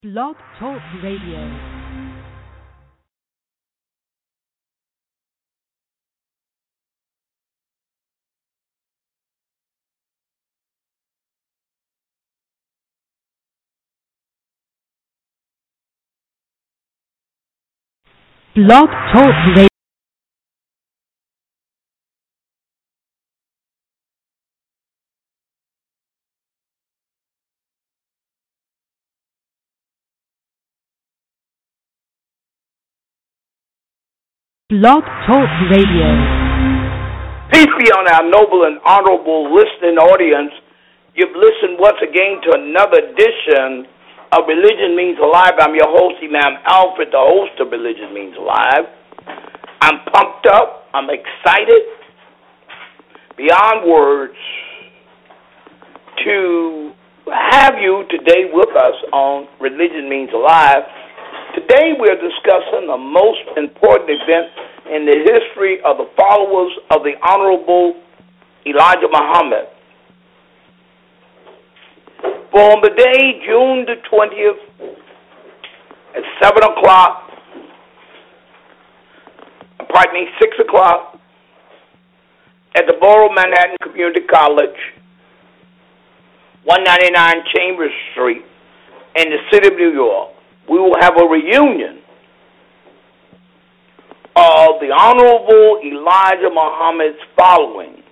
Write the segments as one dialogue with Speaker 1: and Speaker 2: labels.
Speaker 1: Blog Talk Radio. Blog Talk Radio. Blog Talk Radio.
Speaker 2: Peace be on our noble and honorable listening audience. You've listened once again to another edition of Religion Means Alive. I'm your host, Imam Alfred, the host of Religion Means Alive. I'm pumped up. I'm excited beyond words to have you today with us on Religion Means Alive. Today we're discussing the most important event in the history of the followers of the Honorable Elijah Muhammad. For on the day, June the 20th, at 7 o'clock, 6 o'clock, at the Borough Manhattan Community College, 199 Chambers Street, in the city of New York, we will have a reunion of the Honorable Elijah Muhammad's following.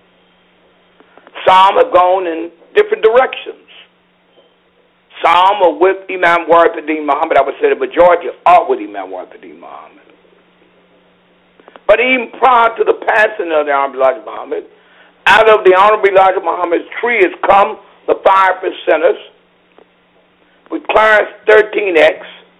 Speaker 2: Some have gone in different directions. Some are with Imam Warithuddin Muhammad. I would say the majority are with Imam Warithuddin Muhammad. But even prior to the passing of the Honorable Elijah Muhammad, out of the Honorable Elijah Muhammad's tree has come the 5%ers with Clarence 13X,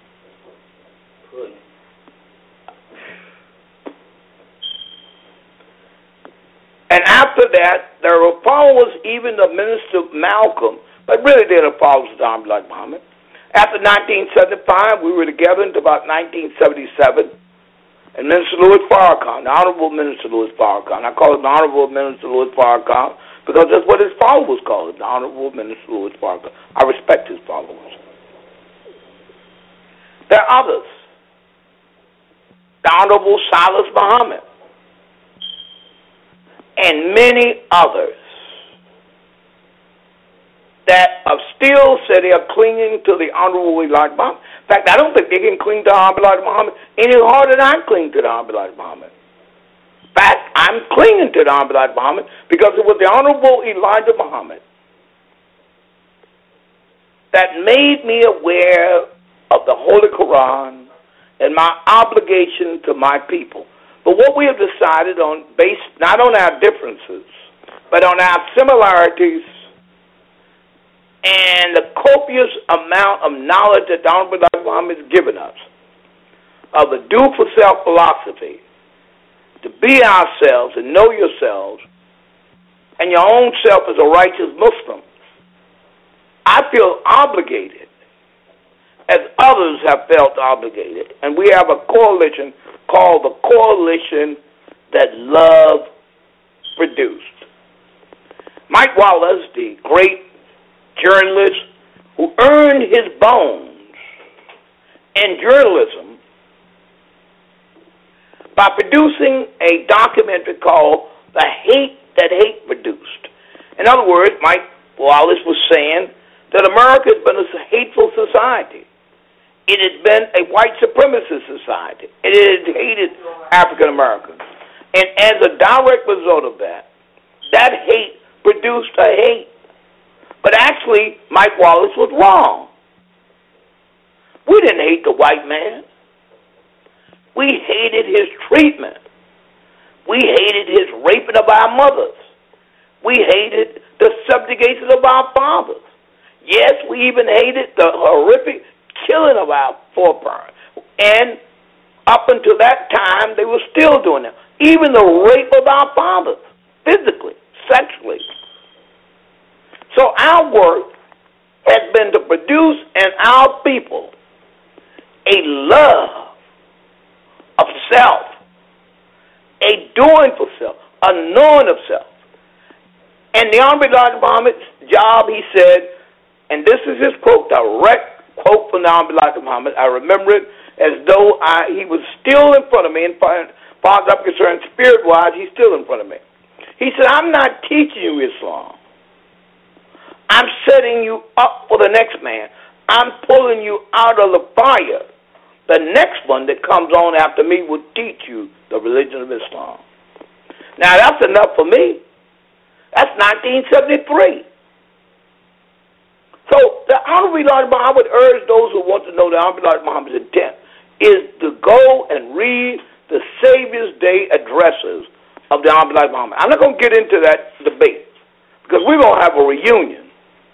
Speaker 2: and after that, there were followers even of Minister Malcolm, but really they're the followers of Honorable Elijah Muhammad. After 1975, we were together until about 1977, and Minister Louis Farrakhan, the Honorable Minister Louis Farrakhan, I call it the Honorable Minister Louis Farrakhan because that's what his followers call it, the Honorable Minister Louis Farrakhan. I respect his followers. There are others. The Honorable Silas Muhammad and many others that are still say they are clinging to the Honorable Elijah Muhammad. In fact, I don't think they can cling to the Honorable Elijah Muhammad any harder than I cling to the Honorable Elijah Muhammad. In fact, I'm clinging to the Honorable Elijah Muhammad because it was the Honorable Elijah Muhammad that made me aware of the Holy Quran and my obligation to my people. But what we have decided on, based not on our differences, but on our similarities and the copious amount of knowledge that the Honorable Elijah Muhammad has given us of the do for self philosophy, to be ourselves and know yourselves and your own self as a righteous Muslim, I feel obligated, as others have felt obligated, and we have a coalition called the Coalition That Love Produced. Mike Wallace, the great journalist who earned his bones in journalism by producing a documentary called The Hate That Hate Produced. In other words, Mike Wallace was saying that America has been a hateful society. It has been a white supremacist society. It has hated African Americans. And as a direct result of that, that hate produced a hate. But actually, Mike Wallace was wrong. We didn't hate the white man. We hated his treatment. We hated his raping of our mothers. We hated the subjugation of our fathers. Yes, we even hated the horrific killing of our foreparents. And up until that time, they were still doing it. Even the rape of our fathers, physically, sexually. So our work has been to produce in our people a love of self, a doing for self, a knowing of self. And the Honorable Elijah Muhammad's job, he said, and this is his quote, direct quote from the Honorable Elijah Muhammad. I remember it as though he was still in front of me. And as far as I'm concerned, spirit-wise, he's still in front of me. He said, I'm not teaching you Islam. I'm setting you up for the next man. I'm pulling you out of the fire. The next one that comes on after me will teach you the religion of Islam. Now, that's enough for me. That's 1973. So the Honorable Elijah Muhammad, I would urge those who want to know the Honorable Elijah Muhammad's intent is to go and read the Savior's Day addresses of the Honorable Elijah Muhammad. I'm not going to get into that debate because we're going to have a reunion.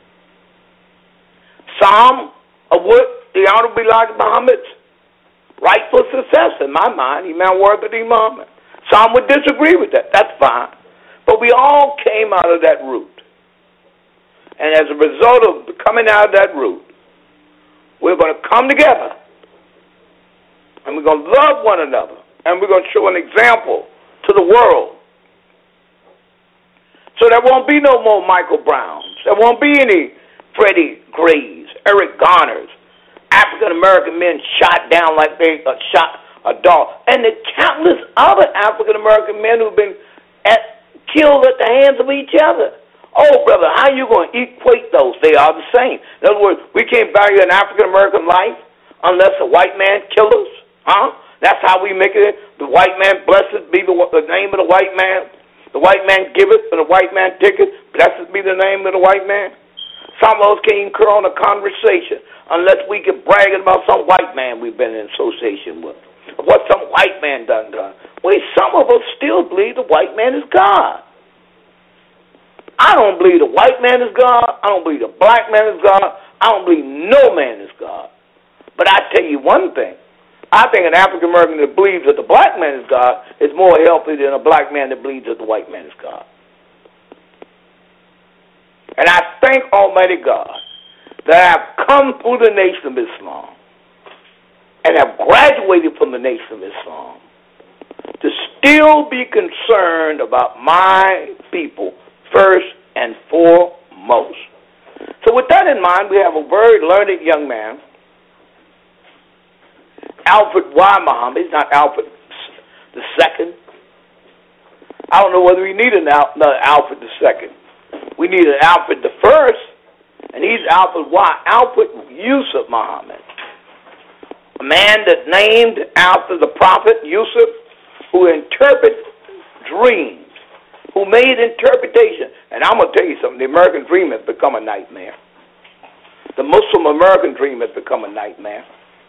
Speaker 2: Some of what the Honorable Elijah Muhammad's rightful success, in my mind, Imam Warqadi Muhammad. Some would disagree with that. That's fine. But we all came out of that root. And as a result of coming out of that root, we're going to come together. And we're going to love one another. And we're going to show an example to the world. So there won't be no more Michael Browns. There won't be any Freddie Grays, Eric Garners, African-American men shot down like they shot a dog. And the countless other African-American men who've been killed at the hands of each other. Oh, brother, how are you going to equate those? They are the same. In other words, we can't value an African-American life unless a white man kills us. Huh? That's how we make it. The white man, blessed be the name of the white man. The white man giveth and the white man taketh. Blessed be the name of the white man. Some of us can't even carry on a conversation unless we get bragging about some white man we've been in association with. What some white man done. Some of us still believe the white man is God. I don't believe the white man is God. I don't believe the black man is God. I don't believe no man is God. But I tell you one thing. I think an African American that believes that the black man is God is more healthy than a black man that believes that the white man is God. And I thank Almighty God that I have come through the Nation of Islam and have graduated from the Nation of Islam to still be concerned about my people first and foremost. So with that in mind, we have a very learned young man, Alfred Y. Muhammad. He's not Alfred the Second. I don't know whether we need another Alfred the Second. We need an Alfred the First, and he's Alfred Y. Alfred Yusuf Muhammad, a man that's named after the prophet Yusuf, who interprets dreams, who made interpretation. And I'm going to tell you something. The American dream has become a nightmare. The Muslim American dream has become a nightmare.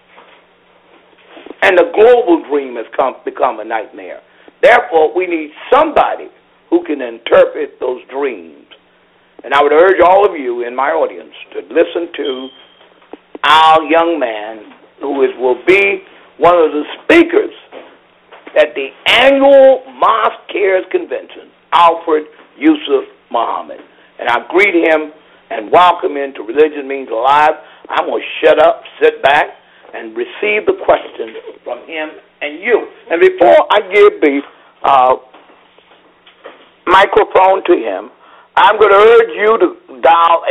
Speaker 2: And the global dream has become a nightmare. Therefore, we need somebody who can interpret those dreams. And I would urge all of you in my audience to listen to our young man who will be one of the speakers at the annual Mosque Cares Convention, Alfred Yusuf Muhammad. And I greet him and welcome him to Religion Means Alive. I'm going to shut up, sit back, and receive the questions from him and you. And before I give the microphone to him, I'm going to urge you to dial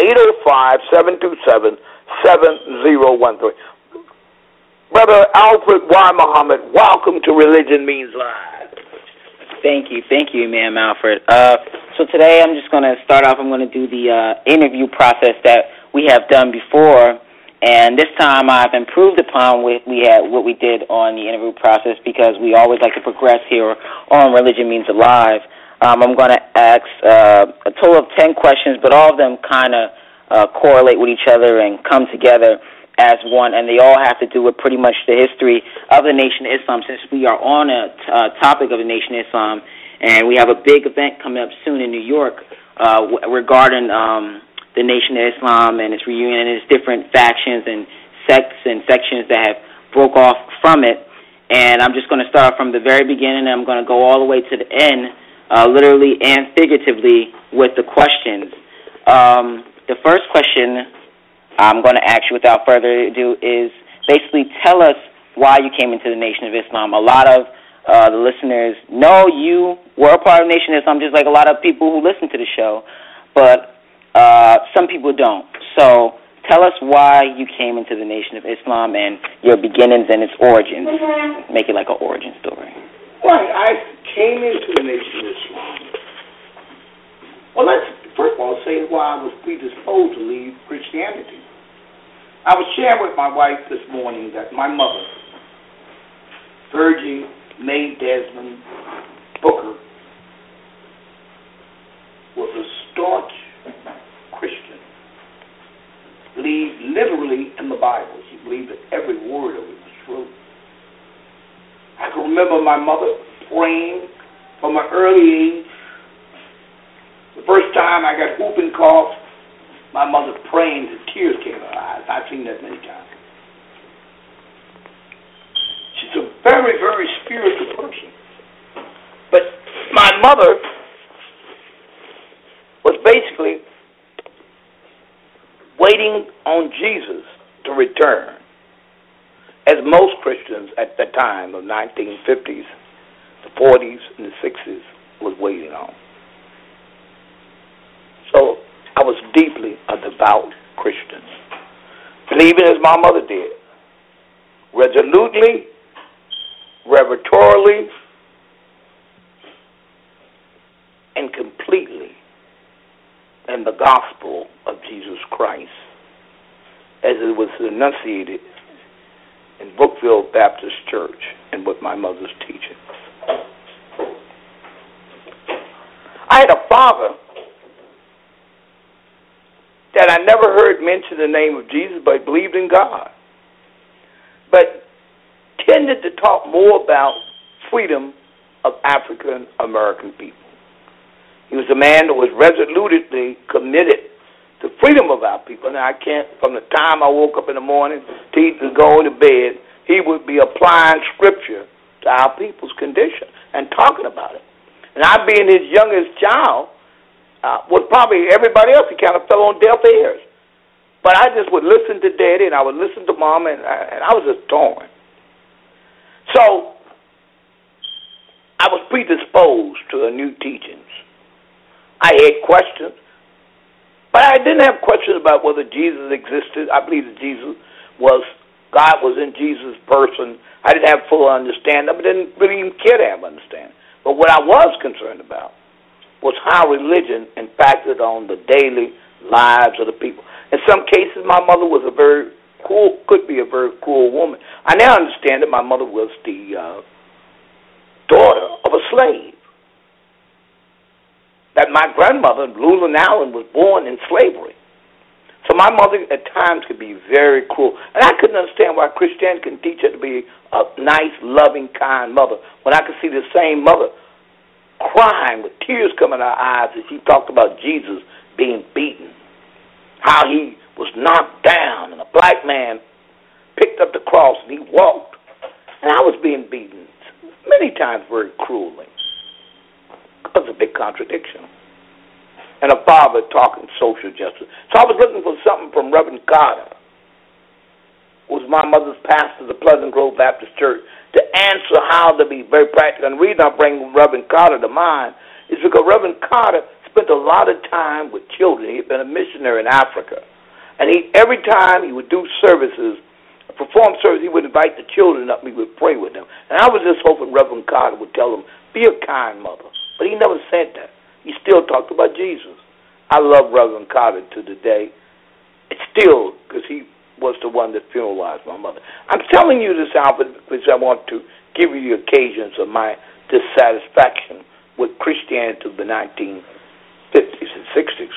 Speaker 2: 805-727-7013. Brother Alfred Y. Muhammad, welcome to Religion Means Live.
Speaker 3: Thank you, Imam Alfred. So today I'm just going to start off. I'm going to do the interview process that we have done before, and this time I've improved upon what we did on the interview process because we always like to progress here on Religion Means Alive. I'm going to ask a total of 10 questions, but all of them kind of correlate with each other and come together as one, and they all have to do with pretty much the history of the Nation of Islam, since we are on a topic of the Nation of Islam, and we have a big event coming up soon in New York regarding the Nation of Islam and its reunion and its different factions and sects and sections that have broke off from it. And I'm just going to start from the very beginning, and I'm going to go all the way to the end, literally and figuratively, with the questions. The first question I'm going to ask you without further ado is basically tell us why you came into the Nation of Islam. A lot of the listeners know you were a part of the Nation of Islam, just like a lot of people who listen to the show, but some people don't. So tell us why you came into the Nation of Islam and your beginnings and its origins. Make it like an origin story.
Speaker 2: Right. I came into the Nation of Islam. Well, let's first of all say why I was predisposed to leave Christianity. I was sharing with my wife this morning that my mother, Virgie Mae Desmond Booker, was a staunch Christian. Believed literally in the Bible. She believed that every word of it was true. I can remember my mother praying from an early age. The first time I got whooping cough, my mother praying, the tears came in her eyes. I've seen that many times. She's a very, very spiritual person. But my mother was basically waiting on Jesus to return, as most Christians at the time of 1950s, the 40s, and the 60s was waiting on. So I was deeply a devout Christian, believing as my mother did, resolutely, revertorially, and completely in the gospel of Jesus Christ as it was enunciated in Brookville Baptist Church and with my mother's teachings. I had a father that I never heard mention the name of Jesus, but believed in God, but tended to talk more about freedom of African American people. He was a man that was resolutely committed to freedom of our people. And I can't, from the time I woke up in the morning to go to bed, he would be applying scripture to our people's condition and talking about it. And I, being his youngest child, was probably everybody else, he kind of fell on deaf ears. But I just would listen to Daddy, and I would listen to Mom, and I was just torn. So I was predisposed to the new teachings. I had questions, but I didn't have questions about whether Jesus existed. I believe that God was in Jesus' person. I didn't have full understanding, but didn't really even care to have understanding. But what I was concerned about was how religion impacted on the daily lives of the people. In some cases, my mother was could be a very cruel woman. I now understand that my mother was the daughter of a slave. That my grandmother, Lula Allen, was born in slavery. So my mother at times could be very cruel. And I couldn't understand why Christianity can teach her to be a nice, loving, kind mother when I could see the same mother crying with tears coming out her eyes as she talked about Jesus being beaten, how he was knocked down and a black man picked up the cross and he walked. And I was being beaten many times very cruelly. That's a big contradiction. And a father talking social justice. So I was looking for something from Reverend Carter, who was my mother's pastor of the Pleasant Grove Baptist Church, to answer how to be very practical. And the reason I bring Reverend Carter to mind is because Reverend Carter spent a lot of time with children. He had been a missionary in Africa. And every time he would do services, perform service, he would invite the children up and he would pray with them. And I was just hoping Reverend Carter would tell them, be a kind mother. But he never said that. He still talked about Jesus. I love Reverend Carter to today. It's still because he was the one that funeralized my mother. I'm telling you this, Albert, because I want to give you the occasions of my dissatisfaction with Christianity of the 1950s and 60s.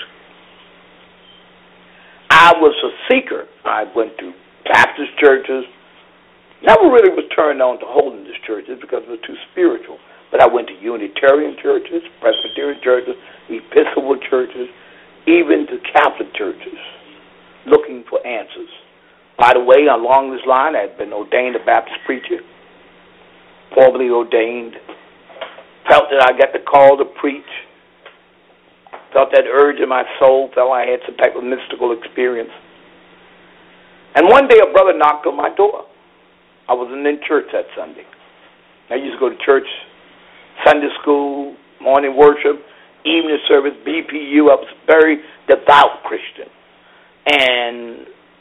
Speaker 2: I was a seeker. I went to Baptist churches. Never really was turned on to Holiness churches because it was too spiritual. But I went to Unitarian churches, Presbyterian churches, Episcopal churches, even to Catholic churches, looking for answers. By the way, along this line, I had been ordained a Baptist preacher, formally ordained, felt that I got the call to preach, felt that urge in my soul, felt I had some type of mystical experience. And one day a brother knocked on my door. I wasn't in church that Sunday. I used to go to church, Sunday school, morning worship, evening service, BPU. I was a very devout Christian. And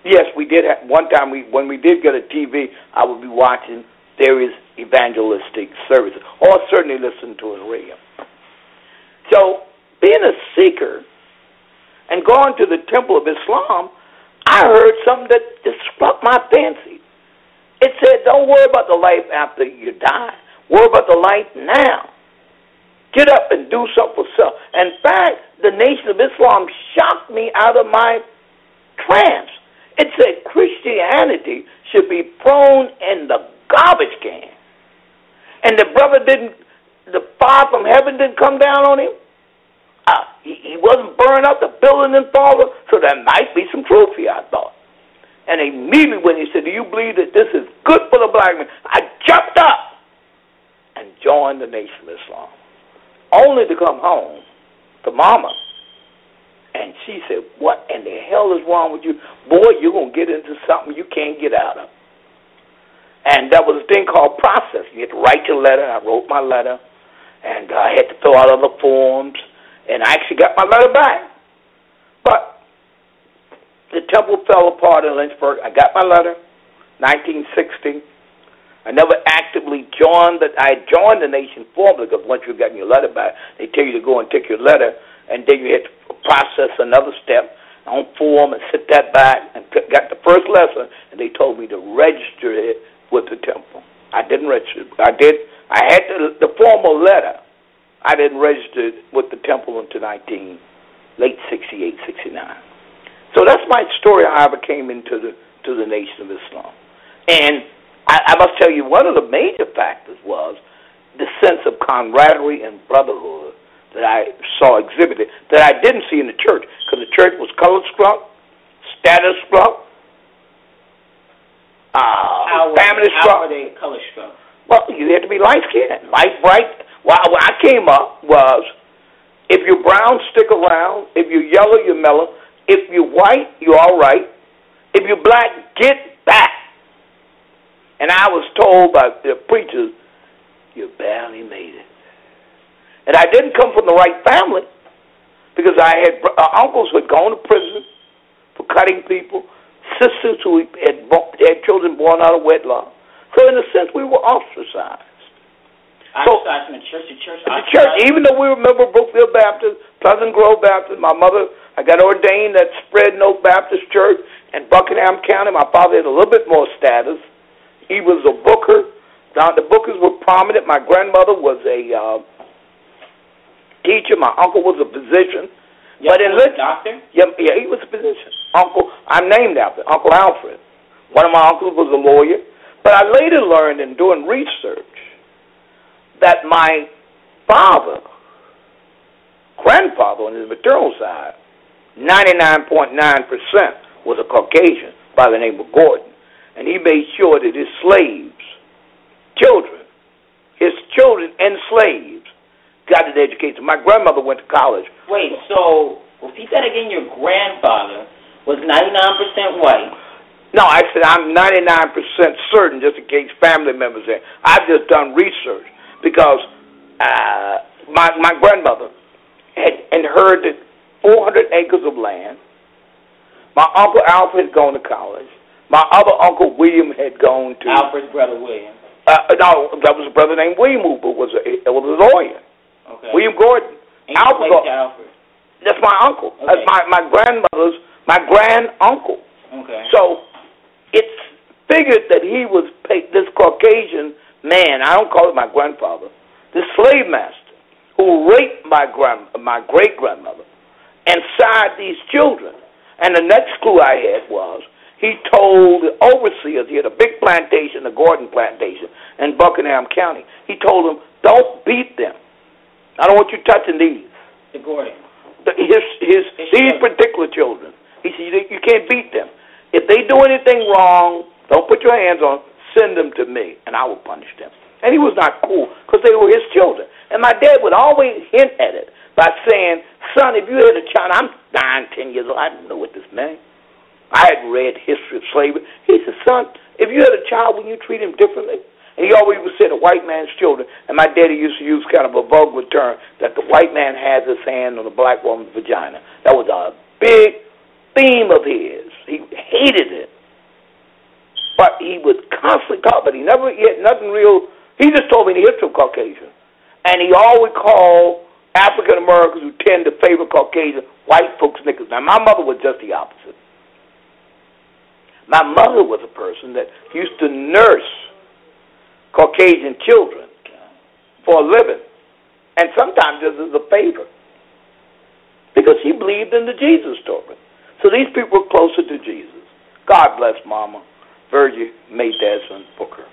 Speaker 2: Yes, we did. One time, when we did get a TV, I would be watching various evangelistic services, or certainly listen to a radio. So, being a seeker and going to the Temple of Islam, I heard something that just struck my fancy. It said, don't worry about the life after you die. Worry about the life now. Get up and do something for self. In fact, the Nation of Islam shocked me out of my trance. It said Christianity should be thrown in the garbage can. And the fire from heaven didn't come down on him. He wasn't burned up, the building didn't fall, so there might be some truth here, I thought. And immediately when he said, do you believe that this is good for the black man? I jumped up and joined the Nation of Islam, only to come home to Mama. And she said, what in the hell is wrong with you? Boy, you're going to get into something you can't get out of. And there was a thing called process. You had to write your letter. I wrote my letter. And I had to fill out other forms. And I actually got my letter back. But the temple fell apart in Lynchburg. I got my letter, 1960. I never actively joined I joined the nation formally, because once you've gotten your letter back, they tell you to go and take your letter, and then you had to process another step on form and sit that back, and got the first lesson, and they told me to register it with the temple. I didn't register. I had the formal letter. I didn't register with the temple until late 68, 69. So that's my story, how I ever came into the Nation of Islam. And I must tell you, one of the major factors was the sense of camaraderie and brotherhood that I saw exhibited, that I didn't see in the church, because the church was color-struck, status-struck, family-struck.
Speaker 3: How were they color-struck?
Speaker 2: Well, you had to be light-skinned, light-bright. Well, when I came up was, if you're brown, stick around. If you're yellow, you're mellow. If you're white, you're all right. If you're black, get back. And I was told by the preachers, you barely made it. And I didn't come from the right family, because I had uncles who had gone to prison for cutting people, sisters who had children born out of wedlock. So in a sense, we were ostracized.
Speaker 3: Ostracized from the church to church?
Speaker 2: The church, even though we remember Brookfield Baptist, Pleasant Grove Baptist, my mother, I got ordained at Spread Oak Baptist Church in Buckingham County. My father had a little bit more status. He was a booker. Now, the bookers were prominent. My grandmother was a teacher. My uncle was a physician.
Speaker 3: But in a doctor?
Speaker 2: Yeah, he was a physician. I'm named after Uncle Alfred. One of my uncles was a lawyer. But I later learned in doing research that my grandfather on his maternal side, 99.9% was a Caucasian by the name of Gordon. And he made sure that his children and slaves got an education. My grandmother went to college.
Speaker 3: Wait, so repeat that again. Your grandfather was 99% white.
Speaker 2: No, I said I'm 99% certain, just in case family members there. I've just done research, because my grandmother had inherited 400 acres of land. My Uncle Alfred had gone to college. My other Uncle William had gone to...
Speaker 3: Alfred's brother William.
Speaker 2: No, that was a brother named William who was a lawyer.
Speaker 3: Okay.
Speaker 2: William Gordon.
Speaker 3: Alfred.
Speaker 2: That's my uncle. Okay. That's my grand-uncle.
Speaker 3: Okay.
Speaker 2: So it's figured that he was this Caucasian man, I don't call it my grandfather, this slave master who raped my great-grandmother and sired these children. And the next clue I had was, he told the overseers, he had a big plantation, the Gordon plantation, in Buckingham County. He told them, don't beat them. I don't want you touching these.
Speaker 3: The Gordon.
Speaker 2: These particular children. He said, you can't beat them. If they do anything wrong, don't put your hands on them, send them to me, and I will punish them. And he was not cool, because they were his children. And my dad would always hint at it by saying, son, if you had a child, I'm 9, 10 years old, I didn't know what this meant. I had read history of slavery. He said, son, if you had a child, wouldn't you treat him differently? And he always would say the white man's children. And my daddy used to use kind of a vulgar term that the white man has his hand on the black woman's vagina. That was a big theme of his. He hated it. But he would constantly talk, but he had nothing real. He just told me the history of Caucasian. And he always called African Americans who tend to favor Caucasian white folks niggas. Now, my mother was just the opposite. My mother was a person that used to nurse Caucasian children for a living, and sometimes just as a favor, because she believed in the Jesus story. So these people were closer to Jesus. God bless Mama Virgie Mae Desmond Booker.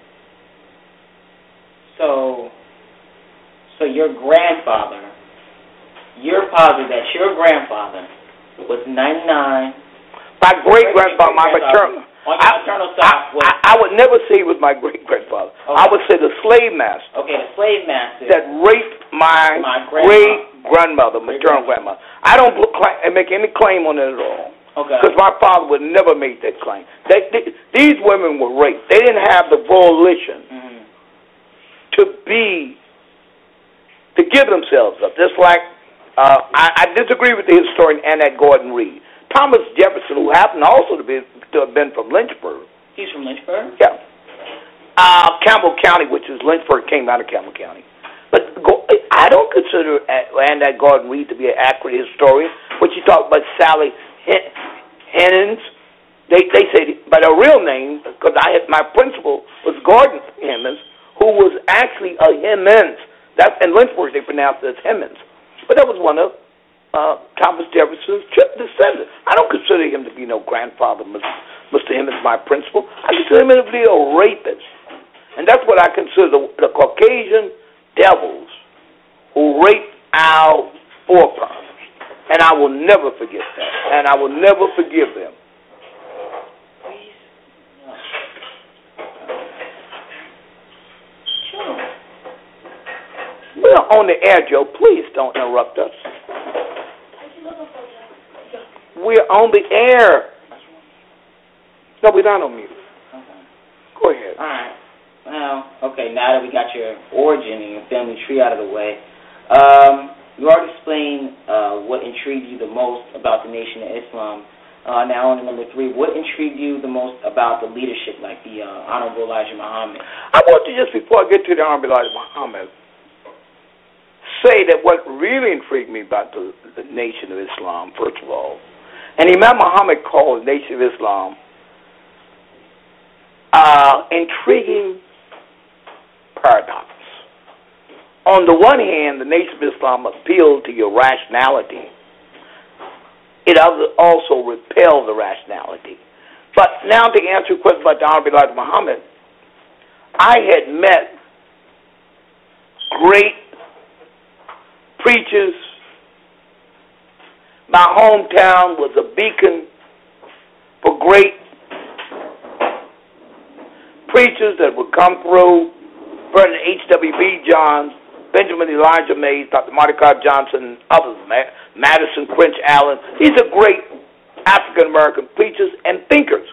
Speaker 3: So your grandfather, you're positive that your grandfather was 99.
Speaker 2: My great-grandfather, my maternal.
Speaker 3: On your maternal side,
Speaker 2: I would never say it was my great-grandfather.
Speaker 3: Okay.
Speaker 2: I would say the slave master.
Speaker 3: Okay, the slave master.
Speaker 2: That raped my great-grandmother, maternal grandmother. I don't make any claim on it at all.
Speaker 3: Okay.
Speaker 2: Because my father would never make that claim. These women were raped. They didn't have the volition to give themselves up. Just like I disagree with the historian Annette Gordon Reed. Thomas Jefferson, who happened also to have been from Lynchburg.
Speaker 3: He's from Lynchburg?
Speaker 2: Yeah. Campbell County, which is Lynchburg, came out of Campbell County. But I don't consider Annette Gordon Reed to be an accurate historian. When she talked about Sally Hemings, they say by her real name, because my principal was Gordon Hemings, who was actually a Hemings. That's in Lynchburg they pronounced it as Hemings, but that was one of Thomas Jefferson's descendants. I don't consider him to be no grandfather, Mr. Hemings, my principal. I consider him to be a rapist, and that's what I consider the Caucasian devils who raped our forefathers. And I will never forget that. And I will never forgive them. We're on the air, Joe. Please don't interrupt us. We're on the air. No, we're not on mute.
Speaker 3: Okay.
Speaker 2: Go ahead.
Speaker 3: All right. Well, okay, now that we got your origin and your family tree out of the way, you already explained what intrigued you the most about the Nation of Islam. Now on to number 3, what intrigued you the most about the leadership, like the Honorable Elijah Muhammad?
Speaker 2: I want to just, before I get to the Honorable Elijah Muhammad, say that what really intrigued me about the Nation of Islam, first of all, and Imam Muhammad called the Nation of Islam intriguing paradox. On the one hand, the Nation of Islam appealed to your rationality. It also repelled the rationality. But now to answer your question about the Honorable Elijah Muhammad, I had met great preachers. My hometown was a beacon for great preachers that would come through. Vernon H.W.B. Johns, Benjamin Elijah Mays, Dr. Mordecai Johnson, and others, Madison Quinch Allen. These are great African-American preachers and thinkers.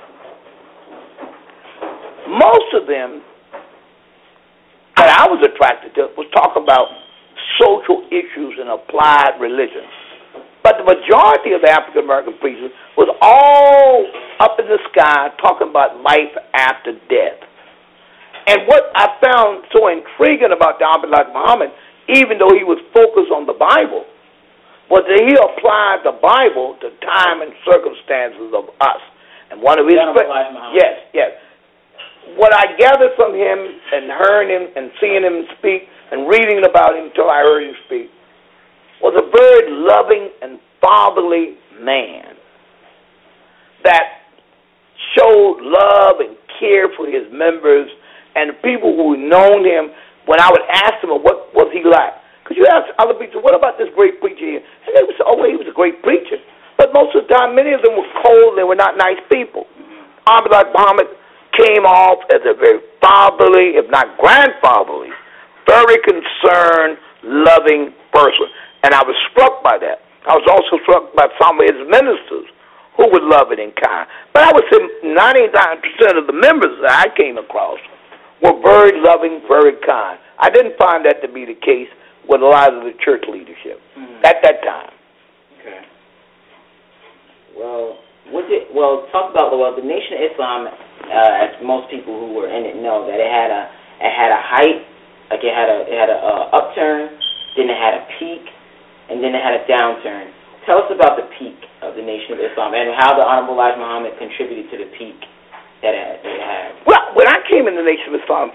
Speaker 2: Most of them that I was attracted to was talk about social issues and applied religion. But the majority of the African-American preachers was all up in the sky talking about life after death. And what I found so intriguing about the Honorable Elijah Muhammad, even though he was focused on the Bible, was that he applied the Bible to time and circumstances of us. And one of his yes. What I gathered from him and hearing him and seeing him speak and reading about him until I heard him speak was a very loving and fatherly man that showed love and care for his members and the people who had known him. When I would ask them, what was he like? Because you ask other people, what about this great preacher here? And they would say, oh, well, he was a great preacher. But most of the time, many of them were cold. They were not nice people. Honorable Muhammad came off as a very fatherly, if not grandfatherly, very concerned, loving person. And I was struck by that. I was also struck by some of his ministers who were loving and kind. But I would say 99% of the members that I came across were very loving, very kind. I didn't find that to be the case with a lot of the church leadership at that time.
Speaker 3: Okay. Well, Talk about the Nation of Islam. As most people who were in it know, that it had a height, like it had a upturn, then it had a peak, and then it had a downturn. Tell us about the peak of the Nation of Islam and how the Honorable Elijah Muhammad contributed to the peak that it had.
Speaker 2: Well, when I came in the Nation of Islam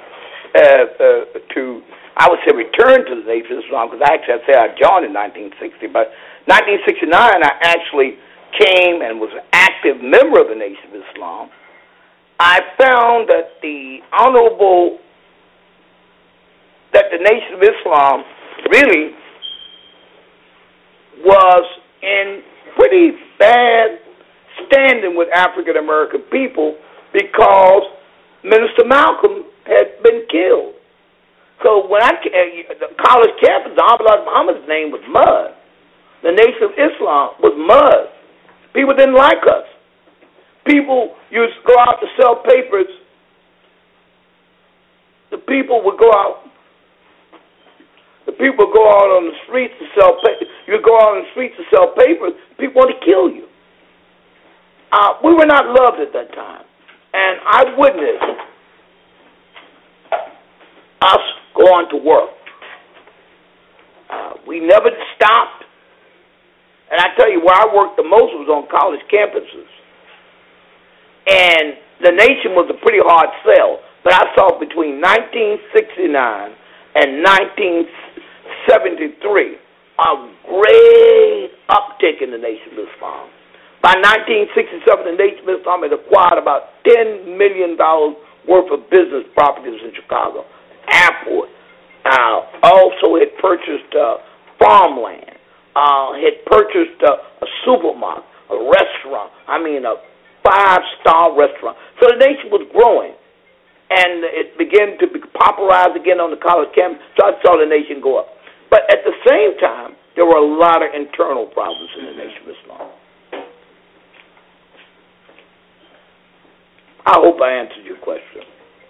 Speaker 2: I would say return to the Nation of Islam, because I joined in 1960, but 1969 I actually came and was an active member of the Nation of Islam. I found that the Nation of Islam really was in pretty bad standing with African American people because Minister Malcolm had been killed. So when the college campus, the Honorable Muhammad's name was mud. The Nation of Islam was mud. People didn't like us. People used to go out to sell papers. The people would go out on the streets to sell papers. You would go out on the streets to sell papers. People wanted to kill you. We were not loved at that time. And I witnessed us going to work. We never stopped. And I tell you, where I worked the most was on college campuses. And the Nation was a pretty hard sell. But I saw between 1969 and 1973 a great uptick in the Nation of Islam. By 1967, the Nation of Islam had acquired about $10 million worth of business properties in Chicago. Airport. Also had purchased farmland. Had purchased a supermarket, a restaurant. I mean, a 5-star restaurant. So the Nation was growing. And it began to be popularized again on the college campus. So I saw the Nation go up. But at the same time, there were a lot of internal problems in the Nation of Islam. I hope I answered your question.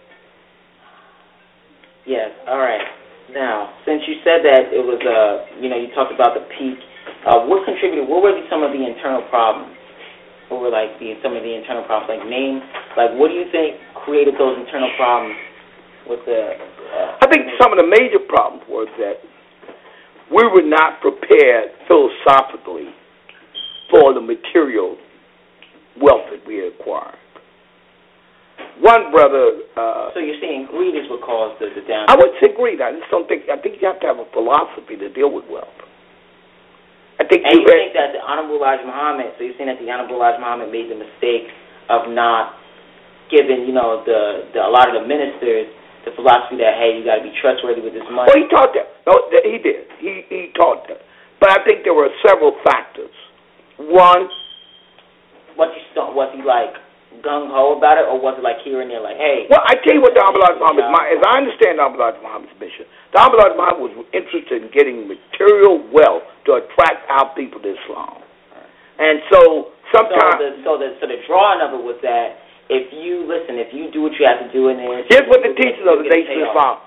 Speaker 3: Yes, all right. Now, since you said that it was, you talked about the peak, what contributed, what were some of the internal problems? What were, some of the internal problems? What do you think created those internal problems with the...
Speaker 2: I think some of the major problems were that we were not prepared philosophically for the material wealth that we acquired. One brother...
Speaker 3: so you're saying greed is what caused the downturn?
Speaker 2: I wouldn't say greed. I think you have to have a philosophy to deal with wealth. You think
Speaker 3: that the Honorable Elijah Muhammad, so you're saying that the Honorable Elijah Muhammad made the mistake of not giving, a lot of the ministers the philosophy that, hey, you got to be trustworthy with this money?
Speaker 2: Well, he taught that. No, he did. He taught that. But I think there were several factors. One...
Speaker 3: Was he gung-ho about it, or was it here and there, hey...
Speaker 2: Well, I tell you what the Honorable Elijah Muhammad, as I understand the Honorable Elijah Muhammad's mission, the Honorable Elijah Muhammad was interested in getting material wealth to attract our people to Islam. And so sometimes...
Speaker 3: So the drawing of it was that if you do what you have to do in there...
Speaker 2: Here's what the teachers of the Nation of Islam...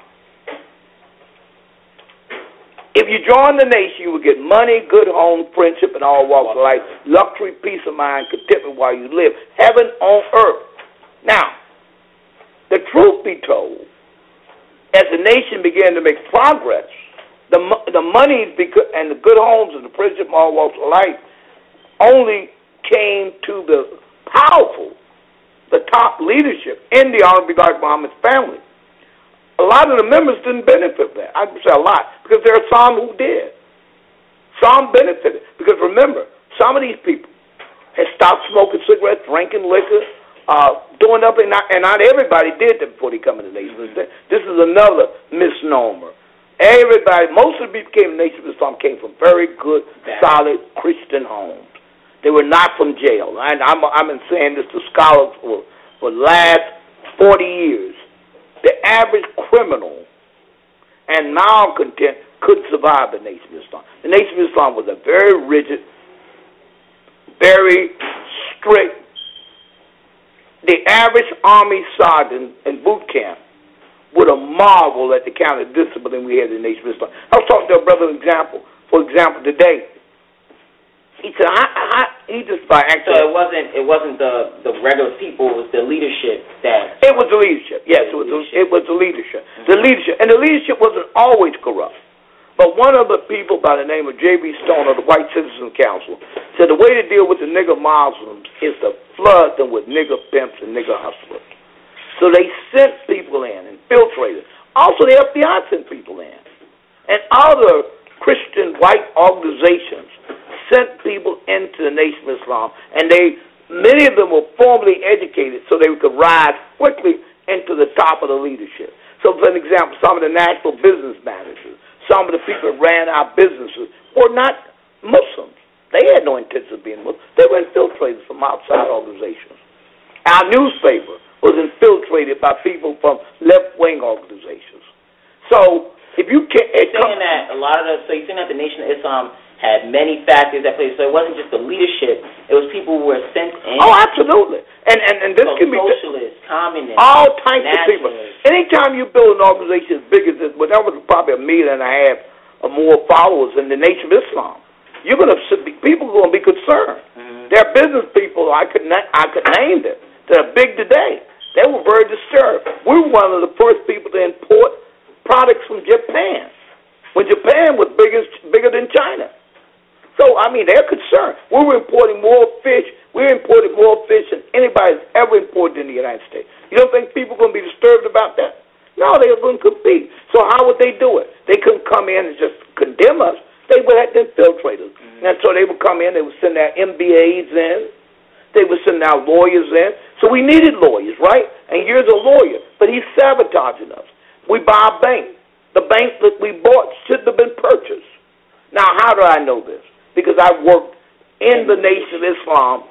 Speaker 2: If you join the Nation, you will get money, good home, friendship, and all walks of life, luxury, peace of mind, contentment while you live, heaven on earth. Now, the truth be told, as the Nation began to make progress, the money and the good homes and the friendship and all walks of life only came to the powerful, the top leadership in the Honorable Elijah Muhammad's family. A lot of the members didn't benefit from that. I can say a lot, because there are some who did. Some benefited. Because remember, some of these people had stopped smoking cigarettes, drinking liquor, doing up, and not everybody did that before they come into the Nation of Islam. This is another misnomer. Most of the people who came to the Nation of Islam came from very good, solid Christian homes. They were not from jail. And I've been saying this to scholars for the last 40 years. The average criminal and malcontent couldn't survive the Nation of Islam. The Nation of Islam was a very rigid, very strict. The average Army sergeant in boot camp would have marveled at the kind of discipline we had in the Nation of Islam. I was talking to a brother for example, today. He said, he just by accident.
Speaker 3: So it wasn't the regular people. It was the leadership that.
Speaker 2: It was the leadership. Yes, it was the leadership. The leadership, and the leadership wasn't always corrupt. But one of the people by the name of J.B. Stone of the White Citizens Council said the way to deal with the nigger Muslims is to flood them with nigger pimps and nigger hustlers. So they sent people in, infiltrated. Also, the FBI sent people in, and other Christian white organizations sent people into the Nation of Islam, and many of them were formally educated so they could rise quickly into the top of the leadership. So, for an example, some of the national business managers, some of the people that ran our businesses were not Muslims. They had no intention of being Muslims. They were infiltrated from outside organizations. Our newspaper was infiltrated by people from left-wing organizations. So, if you can't...
Speaker 3: You're saying that the Nation of Islam had many factors at play. So it wasn't just the leadership; it was people who were sent in.
Speaker 2: Oh, absolutely. And this can be
Speaker 3: socialists, communists,
Speaker 2: all types
Speaker 3: nationalists.
Speaker 2: of people. Anytime you build an organization as big as this, well, that was probably 1.5 million or more followers in the Nation of Islam, you're going to people are going to be concerned. Mm-hmm. There are business people I could name them that are big today. They were very disturbed. We were one of the first people to import products from Japan when Japan was bigger than China. So, I mean, they're concerned. We were importing more fish. We imported more fish than anybody's ever imported in the United States. You don't think people are going to be disturbed about that? No, they were going to compete. So how would they do it? They couldn't come in and just condemn us. They would have to infiltrate us. Mm-hmm. And so they would come in. They would send their MBAs in. They would send our lawyers in. So we needed lawyers, right? And here's a lawyer. But he's sabotaging us. We buy a bank. The bank that we bought shouldn't have been purchased. Now, how do I know this? Because I worked in the Nation of Islam.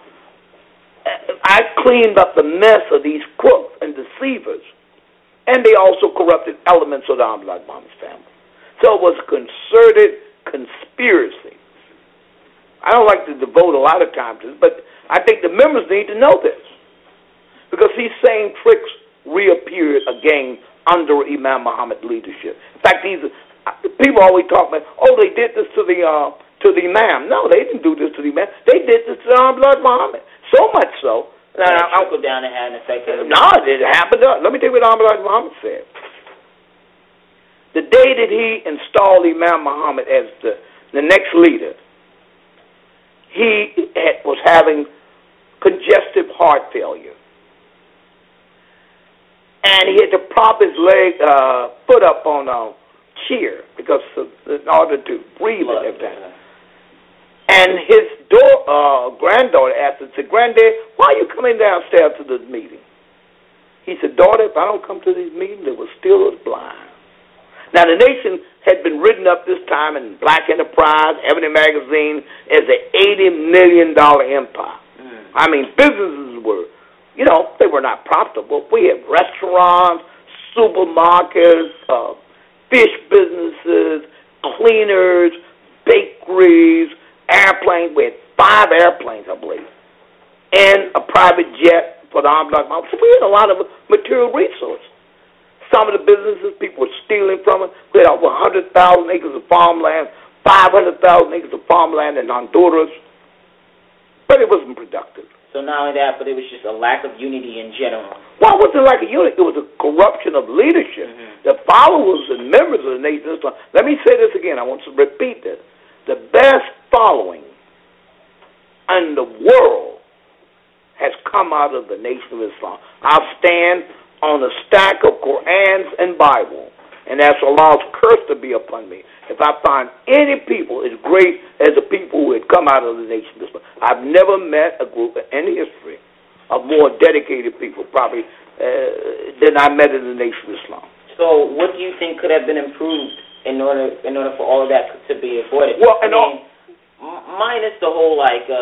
Speaker 2: I cleaned up the mess of these crooks and deceivers. And they also corrupted elements of the Abdullah Muhammad's family. So it was a concerted conspiracy. I don't like to devote a lot of time to this, but I think the members need to know this. Because these same tricks reappeared again under Imam Muhammad's leadership. In fact, people always talk about, they did this to the Imam. No, they didn't do this to the Imam. They did this to Abdullah Muhammad. So much so.
Speaker 3: Trickled down and had an effect.
Speaker 2: No, it happened. Let me tell you what Abdullah Muhammad said. The day that he installed Imam Muhammad as the next leader, he was having congestive heart failure. And he had to prop his foot up on a chair because in order to breathe and everything. And his granddaughter asked him, said, "Granddad, why are you coming downstairs to this meeting?" He said, "Daughter, if I don't come to these meetings, they will steal us blind." Now, the Nation had been written up this time in Black Enterprise, Ebony Magazine, as an $80 million empire. I mean, businesses were, they were not profitable. We had restaurants, supermarkets, fish businesses, cleaners, bakeries, airplanes. We had 5 airplanes, I believe, and a private jet for the armed block. So we had a lot of material resources. Some of the businesses, people were stealing from us. We had over 100,000 acres of farmland, 500,000 acres of farmland in Honduras, but it wasn't productive.
Speaker 3: So not only that, but it was just a lack of unity in general.
Speaker 2: Well, it wasn't like a unity. It was a corruption of leadership. Mm-hmm. The followers and members of the Nation of Islam. Let me say this again. I want to repeat this. The best following in the world has come out of the Nation of Islam. I'll stand on a stack of Qur'ans and Bible, and ask Allah's curse to be upon me if I find any people as great as the people who had come out of the Nation of Islam. I've never met a group in history of more dedicated people, probably, than I met in the Nation of Islam.
Speaker 3: So what do you think could have been improved in order for all of that to be avoided?
Speaker 2: Well,
Speaker 3: minus the whole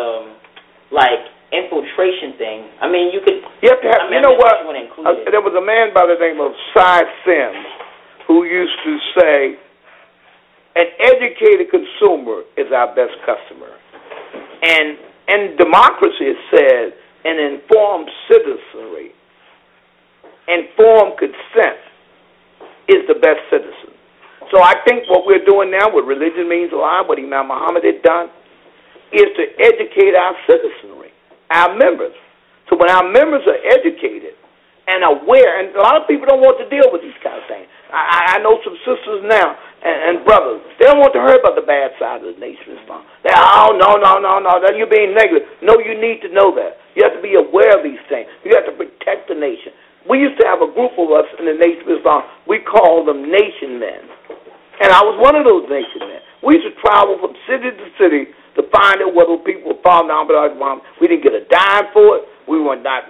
Speaker 3: infiltration thing. I mean, you have
Speaker 2: to have. There was a man by the name of Cy Sims who used to say, "An educated consumer is our best customer," and democracy is said, an informed citizenry, informed consent is the best citizen. So I think what we're doing now with Religion Means a Lot, what Imam Muhammad had done, is to educate our citizenry, our members. So when our members are educated and aware, and a lot of people don't want to deal with these kind of things. I know some sisters now and brothers. They don't want to hear about the bad side of the Nation of Islam. They're, oh, no, you're being negative. No, you need to know that. You have to be aware of these things. You have to protect the nation. We used to have a group of us in the Nation of Islam. We called them nation men. And I was one of those nation men. We used to travel from city to city to find out whether people were following Islam. We didn't get a dime for it. We were not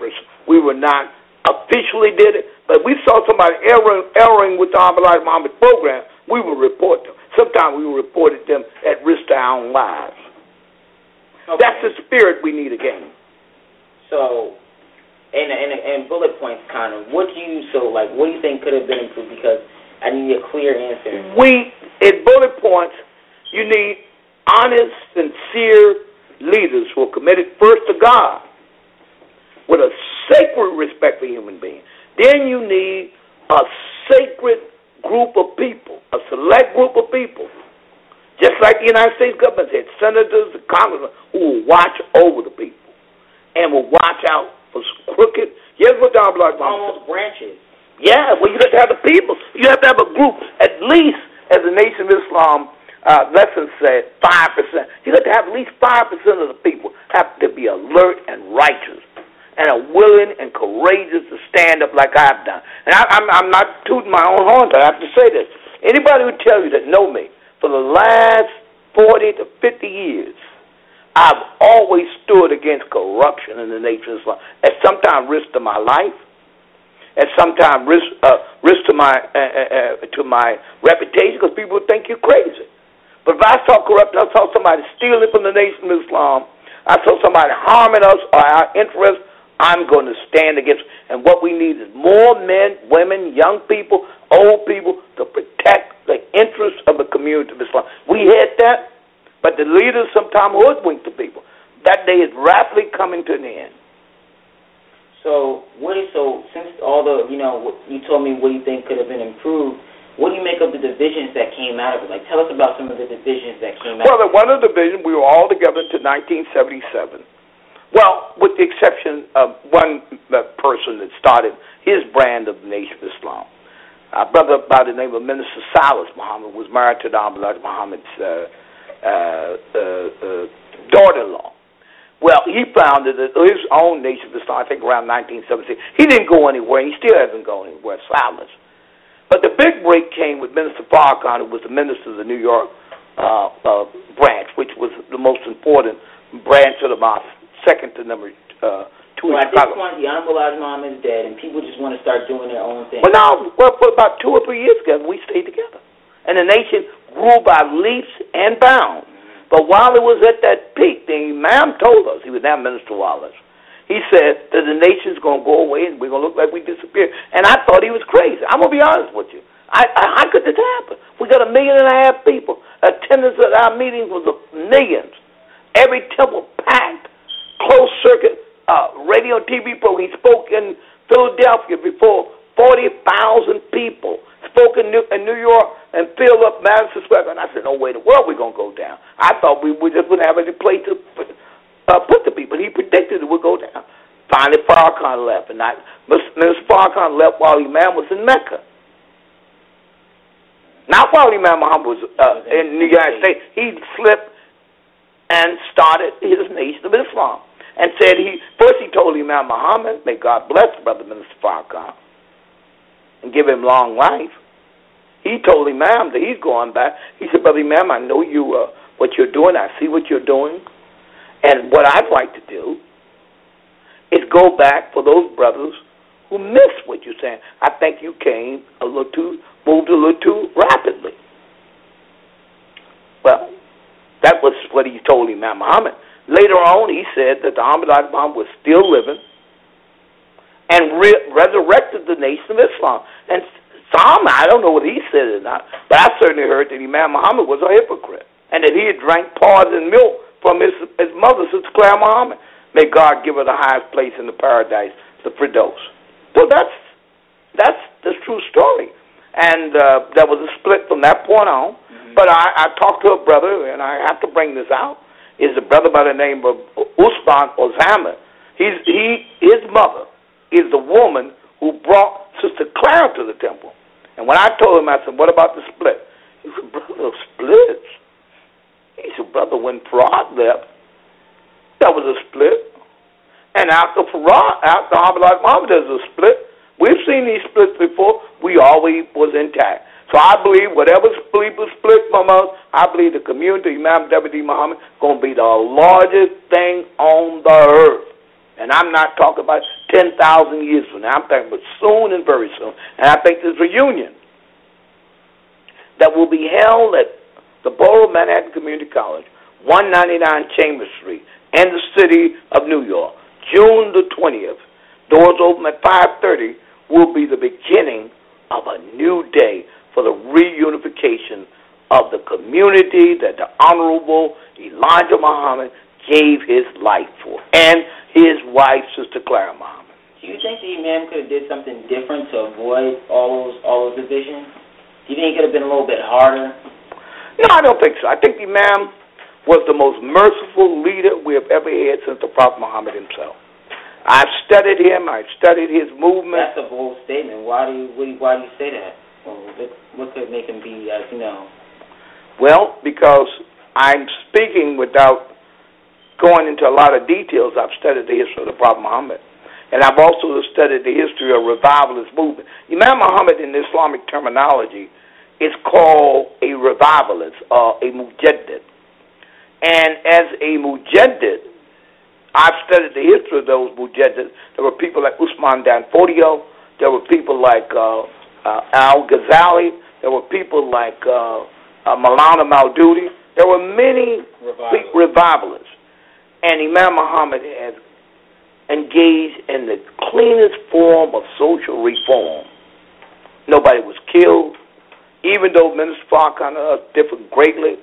Speaker 2: officially did it, but we saw somebody erring with the Ahmad Muhammad program, we would report them. Sometimes we reported them at risk to our own lives. Okay. That's the spirit we need again.
Speaker 3: So, and bullet points, kind of, what do you think could have been improved? Because I need a clear answer.
Speaker 2: In bullet points, you need honest, sincere leaders who are committed first to God, with a sacred respect for human beings. Then you need a sacred group of people, a select group of people, just like the United States government said, senators and congressmen who will watch over the people and will watch out for crooked. Here's what Don Block
Speaker 3: almost branches.
Speaker 2: Yeah, well, you have to have the people. You have to have a group, at least, as the Nation of Islam lesson said, 5%. You have to have at least 5% of the people have to be alert and righteous, and are willing and courageous to stand up like I've done. And I'm not tooting my own horn, but I have to say this. Anybody who tells you that know me, for the last 40 to 50 years, I've always stood against corruption in the Nation of Islam, at sometimes risk to my life, at sometimes risk to my reputation, because people would think you're crazy. But if I saw corruption, I saw somebody stealing from the Nation of Islam, I saw somebody harming us or our interests, I'm going to stand against it. And what we need is more men, women, young people, old people to protect the interests of the community of Islam. We had that, but the leaders sometimes hoodwink the people. That day is rapidly coming to an end.
Speaker 3: So since all the, you told me what you think could have been improved, what do you make of the divisions that came out of it? Like, tell us about some of the divisions that came out of it.
Speaker 2: Well, one of the divisions, we were all together until 1977. Well, with the exception of one person that started his brand of the Nation of Islam. A brother by the name of Minister Silas Muhammad was married to Ahmad Muhammad's daughter-in-law. Well, he founded his own Nation of Islam, I think, around 1976. He didn't go anywhere, and he still hasn't gone anywhere, Silas. But the big break came with Minister Farrakhan, who was the minister of the New York branch, which was the most important branch of the mosque. Second to number two.
Speaker 3: Well, at this point, the Honorable Elijah Muhammad is dead, and people just want to start doing their own thing.
Speaker 2: Well, for about 2 or 3 years ago, we stayed together. And the nation grew by leaps and bounds. But while it was at that peak, the Imam told us, he was now Minister Wallace, he said that the nation's going to go away and we're going to look like we disappeared. And I thought he was crazy. I'm going to be honest with you. How could this happen? We got 1.5 million people. Attendance at our meetings was millions. Every temple packed. Closed circuit radio and TV program. He spoke in Philadelphia before 40,000 people. Spoke in New York and filled up Madison Square Garden. I said, no way in the world we're going to go down. I thought we just wouldn't have any place to put the people. He predicted it would go down. Finally, Farrakhan left. And Minister Farrakhan left while Imam was in Mecca. Not while Imam Muhammad was in the United States. He slipped and started his Nation of Islam. And said first he told Imam Muhammad, may God bless Brother Minister Farrakhan and give him long life. He told Imam that he's going back. He said, Brother Imam, I know what you're doing. I see what you're doing. And what I'd like to do is go back for those brothers who missed what you're saying. I think you moved a little too rapidly. Well, that was what he told Imam Muhammad. Later on, he said that the Ahmad Muhammad was still living and resurrected the Nation of Islam. And some, I don't know whether he said it or not, but I certainly heard that Imam Muhammad was a hypocrite and that he had drank poison milk from his mother, Sister Claire Muhammad. May God give her the highest place in the paradise, the Firdaus. Well, that's the true story. And there was a split from that point on. Mm-hmm. But I talked to a brother, and I have to bring this out. is a brother by the name of Usman Osama. His mother is the woman who brought Sister Clara to the temple. And when I told him, I said, what about the split? He said, brother, splits? He said, brother, when Farad left, there was a split. And after Abdullah Muhammad, there's a split. We've seen these splits before. We always was intact. So I believe whatever people split from us, I believe the community, Imam W.D. Muhammad, going to be the largest thing on the earth. And I'm not talking about 10,000 years from now. I'm talking about soon and very soon. And I think this reunion that will be held at the Borough Manhattan Community College, 199 Chambers Street, in the city of New York, June the 20th, doors open at 5:30, will be the beginning of a new day for the reunification of the community that the Honorable Elijah Muhammad gave his life for, and his wife, Sister Clara Muhammad.
Speaker 3: Do you think the Imam could have did something different to avoid all those divisions? Do you think it could have been a little bit harder?
Speaker 2: No, I don't think so. I think the Imam was the most merciful leader we have ever had since the Prophet Muhammad himself. I've studied him. I've studied his movement.
Speaker 3: That's a bold statement. Why do you say that? Well, what could make him be, as you know?
Speaker 2: Well, because I'm speaking without going into a lot of details. I've studied the history of the Prophet Muhammad. And I've also studied the history of revivalist movement. Imam Muhammad in Islamic terminology is called a revivalist or a mujaddid. And as a mujaddid, I've studied the history of those mujaddids. There were people like Usman Dan Fodio. There were people like Al-Ghazali. There were people like Maulana Maududi. There were many revivalists. And Imam Muhammad has engaged in the cleanest form of social reform. Nobody was killed. Even though Minister Farrakhan and us differed greatly,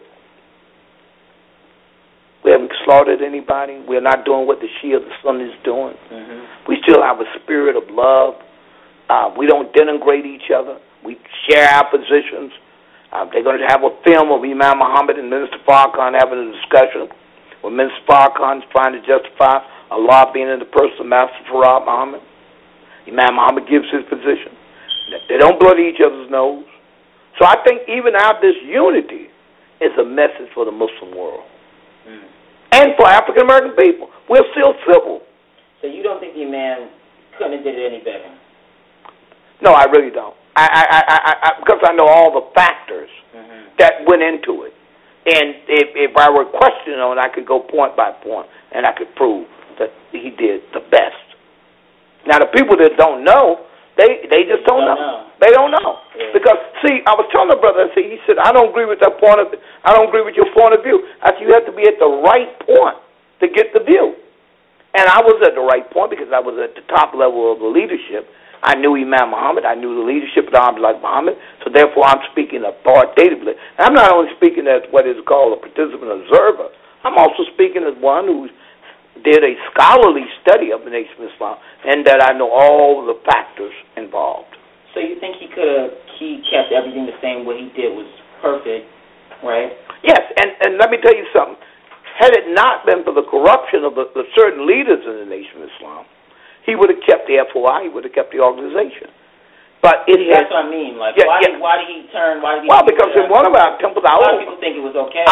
Speaker 2: we haven't slaughtered anybody. We're not doing what the Shia, the Sunnis doing. Mm-hmm. We still have a spirit of love. We don't denigrate each other. We share our positions. They're going to have a film of Imam Muhammad and Minister Farrakhan having a discussion where Minister Farrakhan is trying to justify Allah being in the person of Master Farad Muhammad. Imam Muhammad gives his position. They don't bloody each other's nose. So I think even out this unity is a message for the Muslim world. Mm. And for African American people. We're still civil.
Speaker 3: So you don't think the Imam couldn't have did it any better?
Speaker 2: No, I really don't. Because I know all the factors that went into it. And if I were questioning on it, I could go point by point, and I could prove that he did the best. Now, the people that don't know, they just don't know. They don't know. Yeah. Because, see, I was telling the brother, he said, I don't agree with that point of, I don't agree with your point of view. I said, you have to be at the right point to get the view. And I was at the right point because I was at the top level of the leadership. I knew Imam Muhammad. I knew the leadership of Abdullah Muhammad. So, therefore, I'm speaking authoritatively. And I'm not only speaking as what is called a participant observer. I'm also speaking as one who did a scholarly study of the Nation of Islam and that I know all the factors involved.
Speaker 3: So you think he kept everything the same way he did was perfect, right?
Speaker 2: Yes, and let me tell you something. Had it not been for the corruption of the certain leaders in the Nation of Islam, he would have kept the FOI, he would have kept the organization. But it
Speaker 3: That's what I mean. Like, yeah, why did he turn?
Speaker 2: Because in one of our temples,
Speaker 3: a lot of people think it was okay.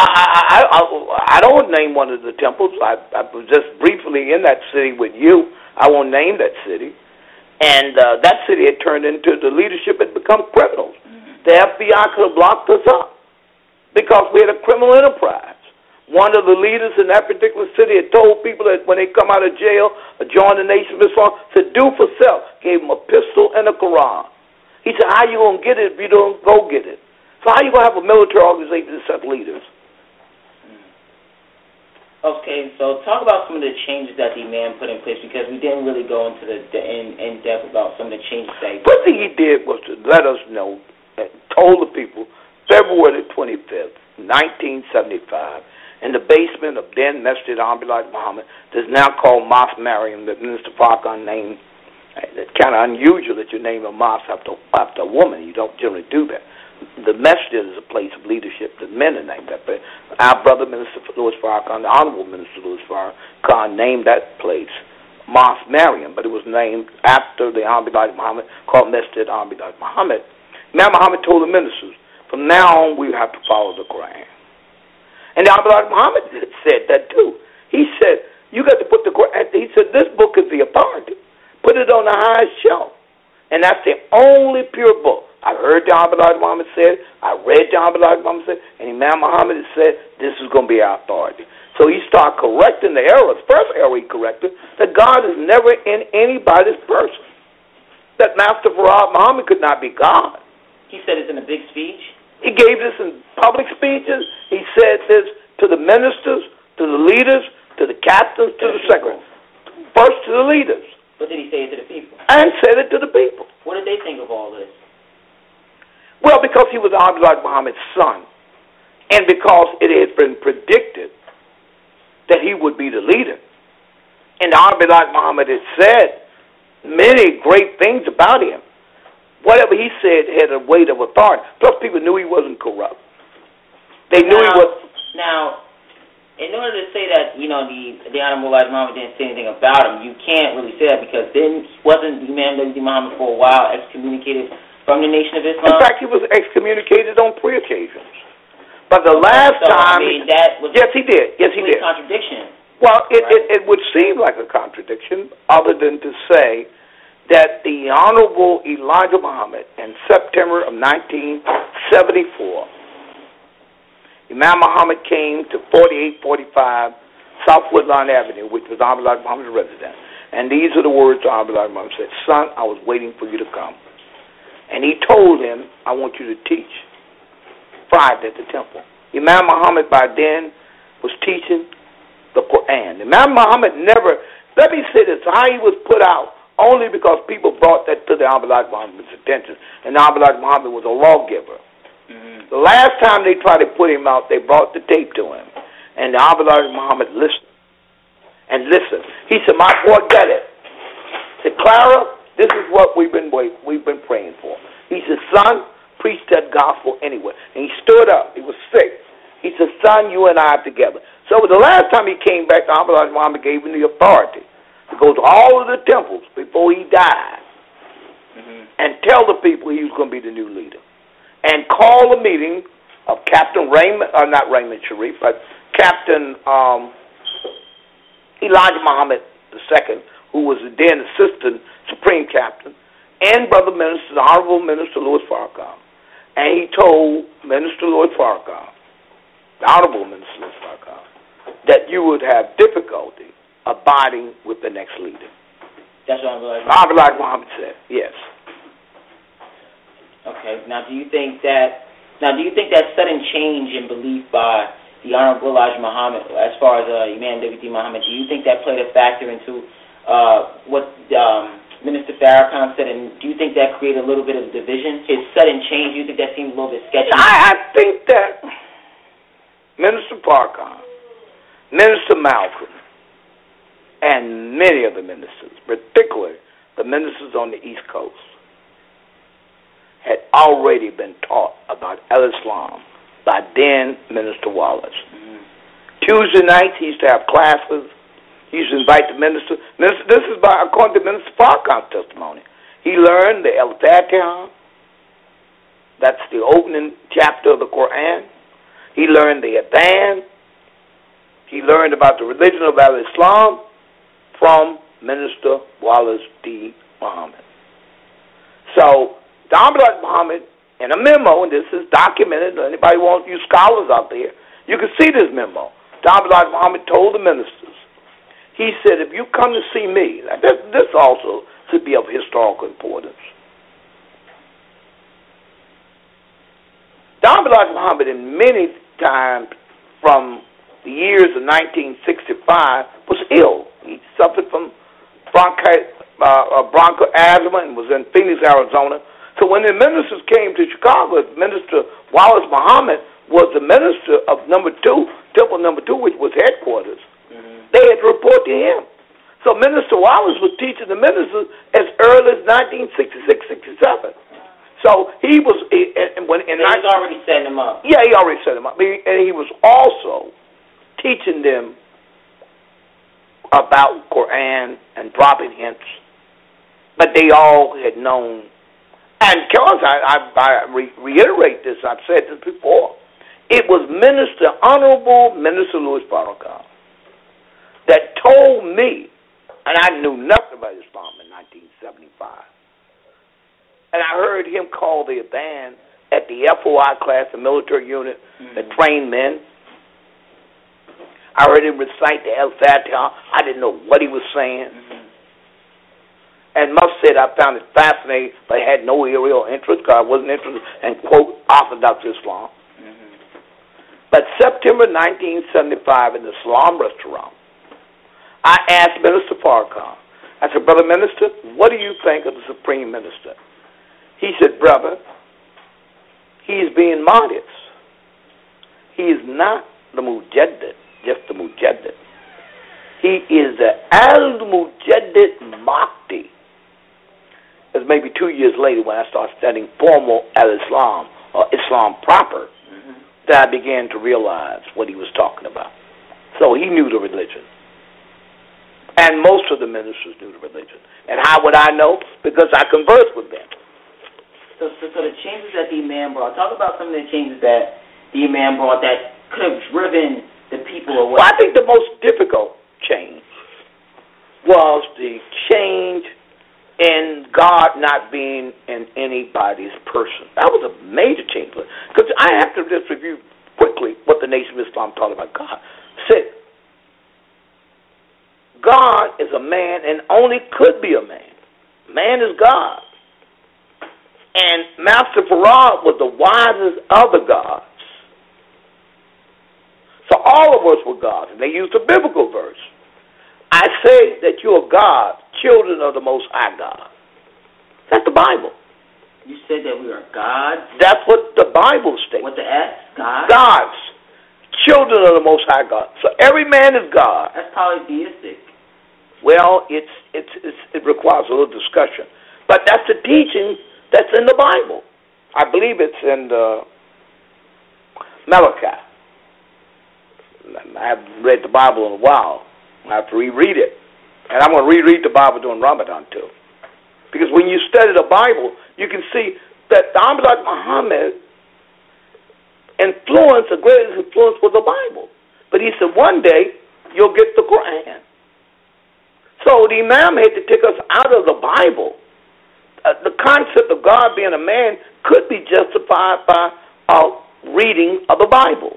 Speaker 2: I don't name one of the temples. I was just briefly in that city with you. I won't name that city. And that city had turned into the leadership had become criminals. Mm-hmm. The FBI could have locked us up because we had a criminal enterprise. One of the leaders in that particular city had told people that when they come out of jail or join the Nation of Islam, to do for self, gave them a pistol and a Quran. He said, how you going to get it if you don't go get it? So how you going to have a military organization that set leaders?
Speaker 3: Okay, so talk about some of the changes that the Imam put in place because we didn't really go into the in depth about some of the changes that he did.
Speaker 2: First thing he did was to let us know, and told the people, February 25th, 1975, in the basement of then Masjid Abdullah Muhammad, that's now called Mosque Mariam, that Minister Farrakhan named. It's kind of unusual that you name a mosque after a woman. You don't generally do that. the masjid is a place of leadership. The men are named that place. Our brother, Minister Louis Farrakhan, the Honorable Minister Louis Farrakhan, named that place Mosque Mariam, but it was named after the Honorable Elijah Muhammad, called Masjid Honorable Elijah Muhammad. Imam Muhammad told the ministers, from now on we have to follow the Quran. And the Honorable Elijah Muhammad said that too. He said, you got to put the Quran, he said, this book is the authority. Put it on the highest shelf. And that's the only pure book. I heard the Honorable Elijah Muhammad say it. I read the Honorable Elijah Muhammad say it. And Imam Muhammad said, this is going to be our authority. So he started correcting the errors. First error he corrected, that God is never in anybody's person. That Master Farad Muhammad could not be God.
Speaker 3: He said it in a big speech?
Speaker 2: He gave this in public speeches. He said this to the ministers, to the leaders, to the captains, to the secretaries. First to the leaders.
Speaker 3: What did he say to the people?
Speaker 2: And said it to the people.
Speaker 3: What did they think of all this?
Speaker 2: Well, because he was Abdullah Muhammad's son, and because it had been predicted that he would be the leader. And Abdullah Muhammad had said many great things about him. Whatever he said had a weight of authority. Plus, people knew he wasn't corrupt. They knew he was.
Speaker 3: Now, in order to say that, the Honorable Elijah Muhammad didn't say anything about him, you can't really say that because then wasn't Imam W.D. Muhammad for a while excommunicated from the Nation of Islam?
Speaker 2: In fact, he was excommunicated on 3 occasions. But the last time...
Speaker 3: that was
Speaker 2: yes, he did. Yes, he did.
Speaker 3: Contradiction.
Speaker 2: Well, it would seem like a contradiction other than to say that the Honorable Elijah Muhammad in September of 1974, Imam Muhammad came to 4845 South Woodlawn Avenue, which was Honorable Elijah Muhammad's residence. And these are the words Honorable Elijah Muhammad said, son, I was waiting for you to come. And he told him, I want you to teach Friday at the temple. Imam Muhammad by then was teaching the Quran. Imam Muhammad never, let me say this, how he was put out only because people brought that to the Honorable Elijah Muhammad's attention. And the Honorable Elijah Muhammad was a lawgiver. Mm-hmm. The last time they tried to put him out, they brought the tape to him. And the Honorable Elijah Muhammad listened. And listened. He said, my boy got it. He said, Clara, this is what we've been praying for. He said, son, preach that gospel anyway. And he stood up. He was sick. He said, son, you and I are together. So the last time he came back, the Honorable Elijah Muhammad gave him the authority to go to all of the temples before he died and tell the people he was going to be the new leader. And call a meeting of Captain Raymond, not Raymond Sharif, but Captain Elijah Muhammad II, who was the then Assistant Supreme Captain, and Brother Minister, the Honorable Minister Louis Farrakhan. And he told Minister Louis Farrakhan, the Honorable Minister Louis Farrakhan, that you would have difficulty abiding with the next leader.
Speaker 3: That's what
Speaker 2: Honorable Elijah Muhammad said, yes.
Speaker 3: Okay. Now, do you think that sudden change in belief by the Honorable Elijah Muhammad, as far as Imam W.D. Muhammad, do you think that played a factor into what Minister Farrakhan said, and do you think that created a little bit of division? His sudden change, do you think that seemed a little bit sketchy?
Speaker 2: I think that Minister Farrakhan, Minister Malcolm, and many of the ministers, particularly the ministers on the East Coast, had already been taught about Al-Islam by then Minister Wallace. Mm-hmm. Tuesday nights he used to have classes. He used to invite the minister. This is according to Minister Farrakhan's testimony. He learned the Al-Fatiha. That's the opening chapter of the Quran. He learned the Adhan. He learned about the religion of Al-Islam from Minister Wallace D. Muhammad. So, the Honorable Muhammad, in a memo, and this is documented, anybody wants you scholars out there, you can see this memo. The Honorable Muhammad told the ministers, he said, if you come to see me, this also should be of historical importance. The Honorable Muhammad, in many times from the years of 1965, was ill. He suffered from bronchial asthma and was in Phoenix, Arizona. So when the ministers came to Chicago, Minister Wallace Muhammad was the minister of number 2, Temple number 2, which was headquarters. Mm-hmm. They had to report to him. So Minister Wallace was teaching the ministers as early as 1966, 67. So he was,
Speaker 3: he's already setting them up.
Speaker 2: Yeah, he already set them up. And he was also teaching them about Quran and dropping hints. But they all had known. And Charles, I reiterate this, I've said this before. It was Honorable Minister Louis Farrakhan that told me, and I knew nothing about Islam in 1975. And I heard him call the adhan at the FOI class, the military unit that trained men. I heard him recite the Al-Fatiha. I didn't know what he was saying. And must say I found it fascinating, but I had no real interest because I wasn't interested in, quote, Orthodox Islam. But September 1975 in the Islam restaurant, I asked Minister Farrakhan, I said, Brother Minister, what do you think of the Supreme Minister? He said, brother, he is being modest. He is not the Mujaddid, just the Mujaddid. He is the Al-Mujaddid Mahdi. It was maybe 2 years later when I started studying formal Al-Islam, or Islam proper, that I began to realize what he was talking about. So he knew the religion. And most of the ministers knew the religion. And how would I know? Because I conversed with them.
Speaker 3: So the changes that the Imam brought, talk about some of the changes that the Imam brought that could have driven the people away.
Speaker 2: Well, I think the most difficult change was the change in God not being in anybody's person. That was a major change. Because I have to just review quickly what the Nation of Islam taught about God. Said, God is a man and only could be a man. Man is God. And Master Farad was the wisest of the gods. So all of us were gods. And they used a biblical verse. I say that you are God, children of the Most High God. That's the Bible.
Speaker 3: You said that we are gods?
Speaker 2: That's what the Bible states.
Speaker 3: What the S? God?
Speaker 2: Gods. Children of the Most High God. So every man is God.
Speaker 3: That's polytheistic.
Speaker 2: Well, it requires a little discussion. But that's the teaching that's in the Bible. I believe it's in Malachi. I haven't read the Bible in a while. I have to reread it. And I'm going to reread the Bible during Ramadan, too. Because when you study the Bible, you can see that Muhammad the greatest influence was the Bible. But he said, one day, you'll get the Quran. So the Imam had to take us out of the Bible. The concept of God being a man could be justified by reading of the Bible.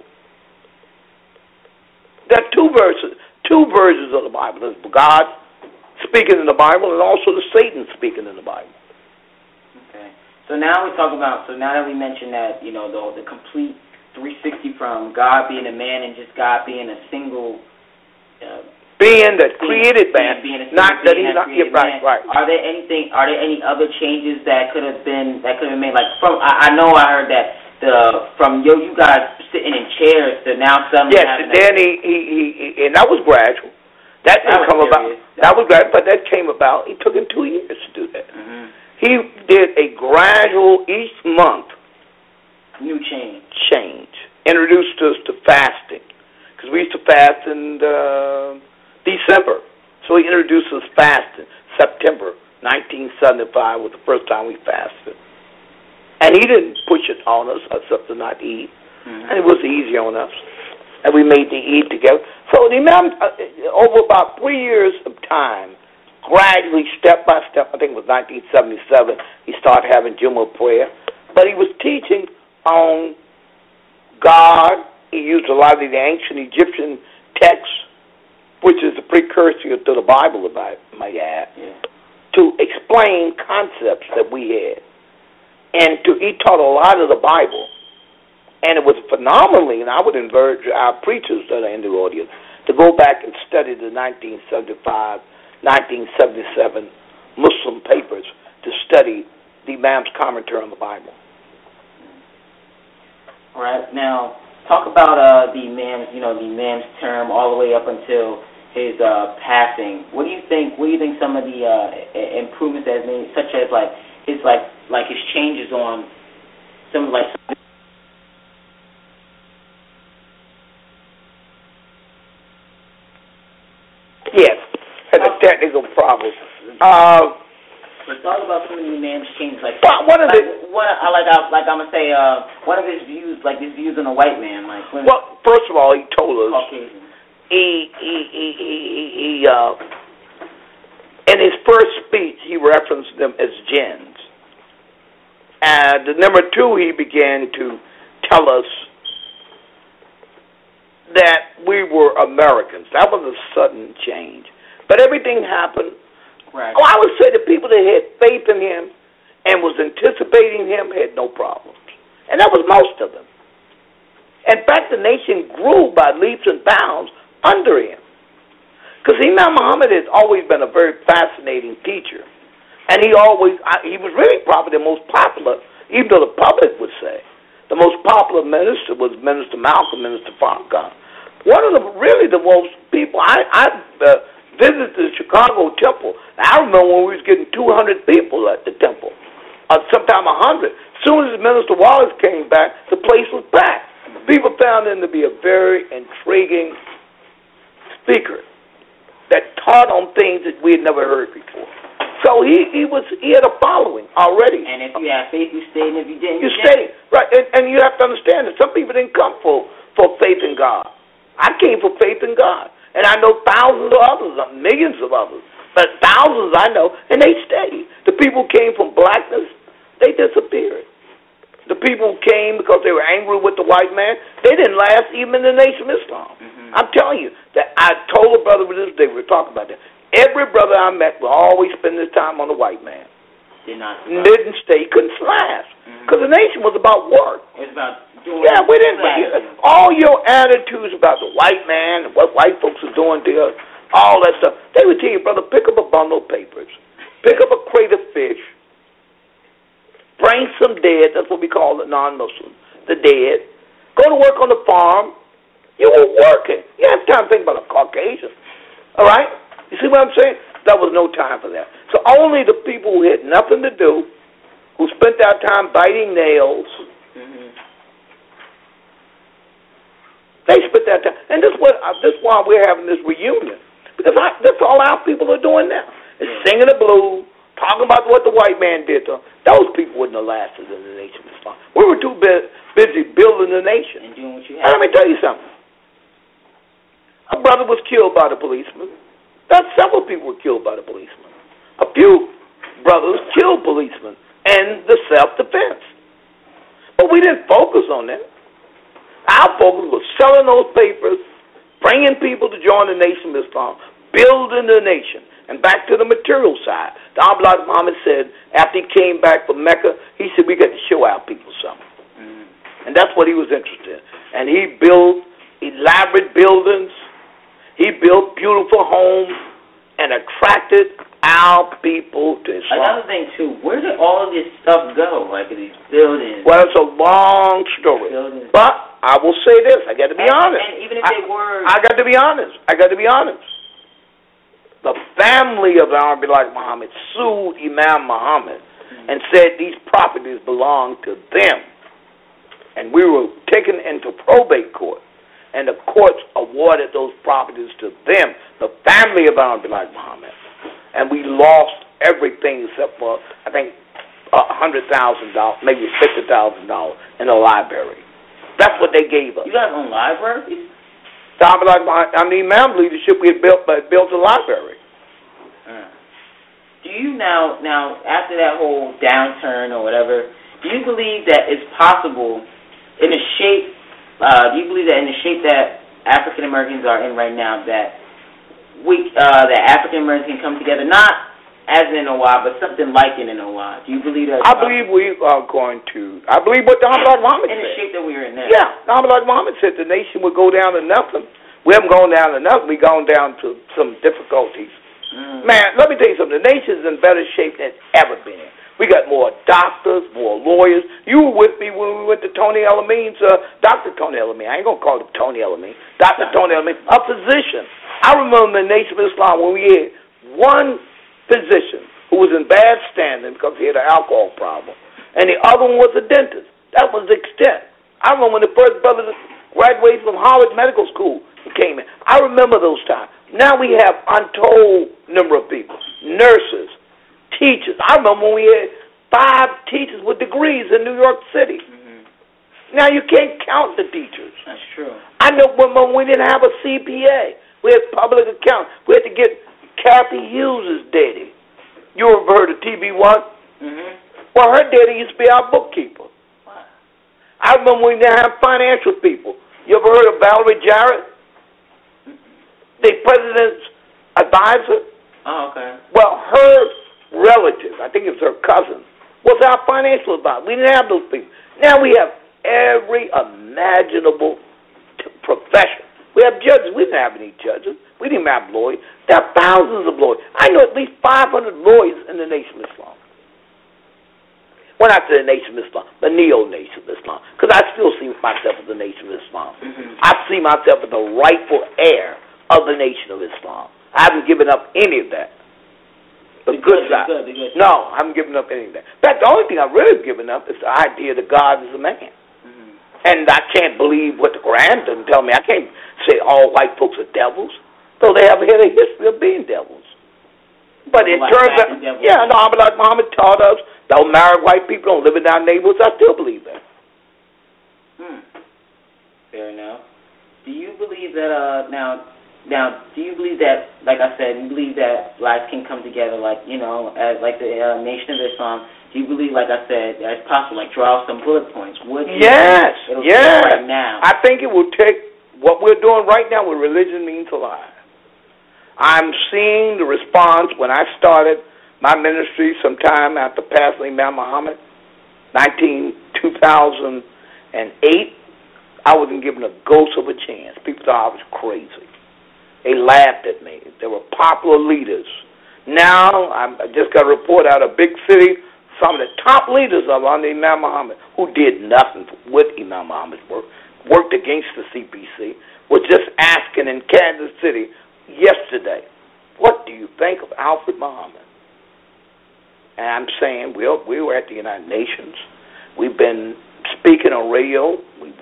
Speaker 2: There are two versions of the Bible. There's God speaking in the Bible and also the Satan speaking in the Bible.
Speaker 3: Okay. So now that we mentioned that, the complete 360 from God being a man and just God being a single
Speaker 2: being that created man, not that he's not. Yeah, right.
Speaker 3: Are there any other changes that could have been made? Like I know I heard that you guys sitting in chairs to now suddenly.
Speaker 2: Yes, and then he and that was gradual. That didn't come about. That was gradual, but that came about. It took him 2 years to do that. Mm-hmm. He did a gradual each month.
Speaker 3: New change.
Speaker 2: Introduced us to fasting because we used to fast in December. So he introduced us fasting. September 1975 was the first time we fasted. And he didn't push it on us except to not eat. Mm-hmm. And it was easy on us. And we made the Eid together. So the Imam, over about 3 years of time, gradually, step by step, I think it was 1977, he started having Jummah prayer. But he was teaching on God. He used a lot of the ancient Egyptian texts, which is the precursor to the Bible, if I might add, to explain concepts that we had. And he taught a lot of the Bible. And it was phenomenally, and I would encourage our preachers that are in the audience to go back and study the 1975, 1977 Muslim papers to study the Imam's commentary on the Bible.
Speaker 3: All right. Now, talk about the Imam's term all the way up until his passing. What do you think some of the improvements that made, such as his changes on some like.
Speaker 2: Yes, had a technical problem.
Speaker 3: Let's talk about some of the man's changes. Like,
Speaker 2: one of his views, like his views on a white man. Like, well, first of all, he told us
Speaker 3: Caucasian.
Speaker 2: he in his first speech he referenced them as gens. And number two, he began to tell us that we were Americans. That was a sudden change. But everything happened.
Speaker 3: Right.
Speaker 2: Oh, I would say the people that had faith in him and was anticipating him had no problems. And that was most of them. In fact, the nation grew by leaps and bounds under him. Because Imam Muhammad has always been a very fascinating teacher. And he was really probably the most popular, even though the public would say, the most popular minister was Minister Malcolm, Minister Farrakhan. One of the most people, I visited the Chicago temple. I remember when we was getting 200 people at the temple, sometime 100. As soon as Minister Wallace came back, the place was packed. People found him to be a very intriguing speaker that taught on things that we had never heard before. So he had a following already.
Speaker 3: And if you have faith, you stayed, and if you didn't,
Speaker 2: you stayed. Right, and you have to understand that some people didn't come for faith in God. I came for faith in God. And I know thousands of others, millions of others, but thousands I know, and they stayed. The people who came from blackness, they disappeared. The people who came because they were angry with the white man, they didn't last even in the Nation of Islam. Mm-hmm. I'm telling you, that I told a brother this day, we were talking about that. Every brother I met will always spend his time on the white man. Didn't stay, couldn't last. Because the nation was about work.
Speaker 3: It was about doing.
Speaker 2: Yeah, we didn't. All your attitudes about the white man and what white folks are doing to us, all that stuff. They would tell you, brother, pick up a bundle of papers, pick up a crate of fish, bring some dead. That's what we call the non-Muslim, the dead. Go to work on the farm. You were working. You have time to think about a Caucasian. All right? You see what I'm saying? There was no time for that. So only the people who had nothing to do, who spent their time biting nails, they spent that time. And this is why we're having this reunion. Because that's all our people are doing now. Is singing the blues, talking about what the white man did to them. Those people wouldn't have lasted in the Nation of Islam. We were too busy building the nation.
Speaker 3: And doing what you
Speaker 2: had. And let me tell you something. A brother was killed by the policeman. Several people were killed by the policeman. A few brothers killed policemen in the self-defense. But we didn't focus on that. Our focus was selling those papers, bringing people to join the Nation of Islam, building the nation. And back to the material side. The Abdullah Muhammad said, after he came back from Mecca, he said, we got to show our people something. And that's what he was interested in. And he built elaborate buildings. He built beautiful homes and attracted our people to Islam.
Speaker 3: Another thing, too, where did all of this stuff go? Like these buildings?
Speaker 2: Well, it's a long story.
Speaker 3: Buildings.
Speaker 2: But I will say this. I got to be honest.
Speaker 3: And even if they were...
Speaker 2: I got to be honest. The family of Abdullah Muhammad sued Imam Muhammad and said these properties belonged to them. And we were taken into probate court. And the courts awarded those properties to them, the family of Abdullah Muhammad. And we lost everything except for, I think, $100,000, maybe $50,000 in the library. That's what they gave us.
Speaker 3: You guys own libraries?
Speaker 2: The Imam leadership, we had built a library.
Speaker 3: Do you now, after that whole downturn or whatever, do you believe that it's possible in the shape, do you believe that in the shape that African Americans are in right now, that that African Americans can come together, not as an NOI, but something like an NOI? Do you believe that?
Speaker 2: I believe we are going to. I believe what Abdullah Muhammad said.
Speaker 3: In the shape that we're in now.
Speaker 2: Yeah, Abdullah Muhammad said the nation would go down to nothing. We haven't gone down to nothing. We've gone down to some difficulties. Man, let me tell you something. The nation's in better shape than it's ever been in. We got more doctors, more lawyers. You were with me when we went to Tony Elamine's, Dr. Tony Elamine. I ain't going to call him Tony Elamine. Dr. Tony Elamine, a physician. I remember in the Nation of Islam when we had one physician who was in bad standing because he had an alcohol problem, and the other one was a dentist. That was the extent. I remember when the first brother graduated from Harvard Medical School, he came in. I remember those times. Now we have untold number of people, nurses, teachers. I remember when we had 5 teachers with degrees in New York City. Now you can't count the teachers.
Speaker 3: That's true.
Speaker 2: I know when we didn't have a CPA. We had public accounts. We had to get Kathy Hughes' daddy. You ever heard of TB1? Well, her daddy used to be our bookkeeper.
Speaker 3: What?
Speaker 2: I remember we didn't have financial people. You ever heard of Valerie Jarrett? The president's advisor?
Speaker 3: Oh, okay.
Speaker 2: Well, her relative, I think it was her cousin, was our financial advisor. We didn't have those people. Now we have every imaginable profession. We have judges. We didn't have any judges. We didn't have lawyers. There are thousands of lawyers. I know at least 500 lawyers in the Nation of Islam. When I say the Nation of Islam, the neo-Nation of Islam, because I still see myself as the Nation of Islam. I see myself as the rightful heir of the Nation of Islam. I haven't given up any of that. The good side. No, I haven't given up any of that. In fact, the only thing I've really given up is the idea that God is a man. And I can't believe what the Quran doesn't tell me. I can't say all white folks are devils, though they have had a history of being devils. But in terms of, like Muhammad taught us, don't marry white people, don't live in our neighborhoods, I still believe that.
Speaker 3: Fair enough. Do you believe that, now, do you believe that, like I said, you believe that blacks can come together, like, as like the Nation of Islam? Do you believe, like I said, that it's possible, like draw some bullet points?
Speaker 2: Yes.
Speaker 3: Right now?
Speaker 2: I think it will take what we're doing right now with Religion Means Alive. I'm seeing the response when I started my ministry sometime after passing Imam Muhammad, 2008. I wasn't given a ghost of a chance. People thought I was crazy. They laughed at me. They were popular leaders. Now, I just got a report out of a big city, some of the top leaders of under Imam Muhammad, who did nothing with Imam Muhammad's work, worked against the CPC, was just asking in Kansas City yesterday, what do you think of Alfred Muhammad? And I'm saying, we were at the United Nations. We've been speaking on radio.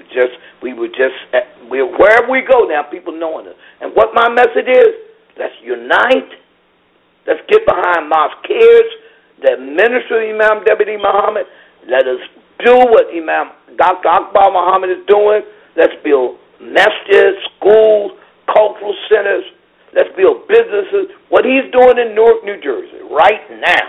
Speaker 2: Wherever we go now, people knowing it. And what my message is, let's unite. Let's get behind Mosque Cares, the minister of Imam Deputy Muhammad. Let us do what Dr. Akbar Muhammad is doing. Let's build masjids, schools, cultural centers. Let's build businesses. What he's doing in Newark, New Jersey, right now,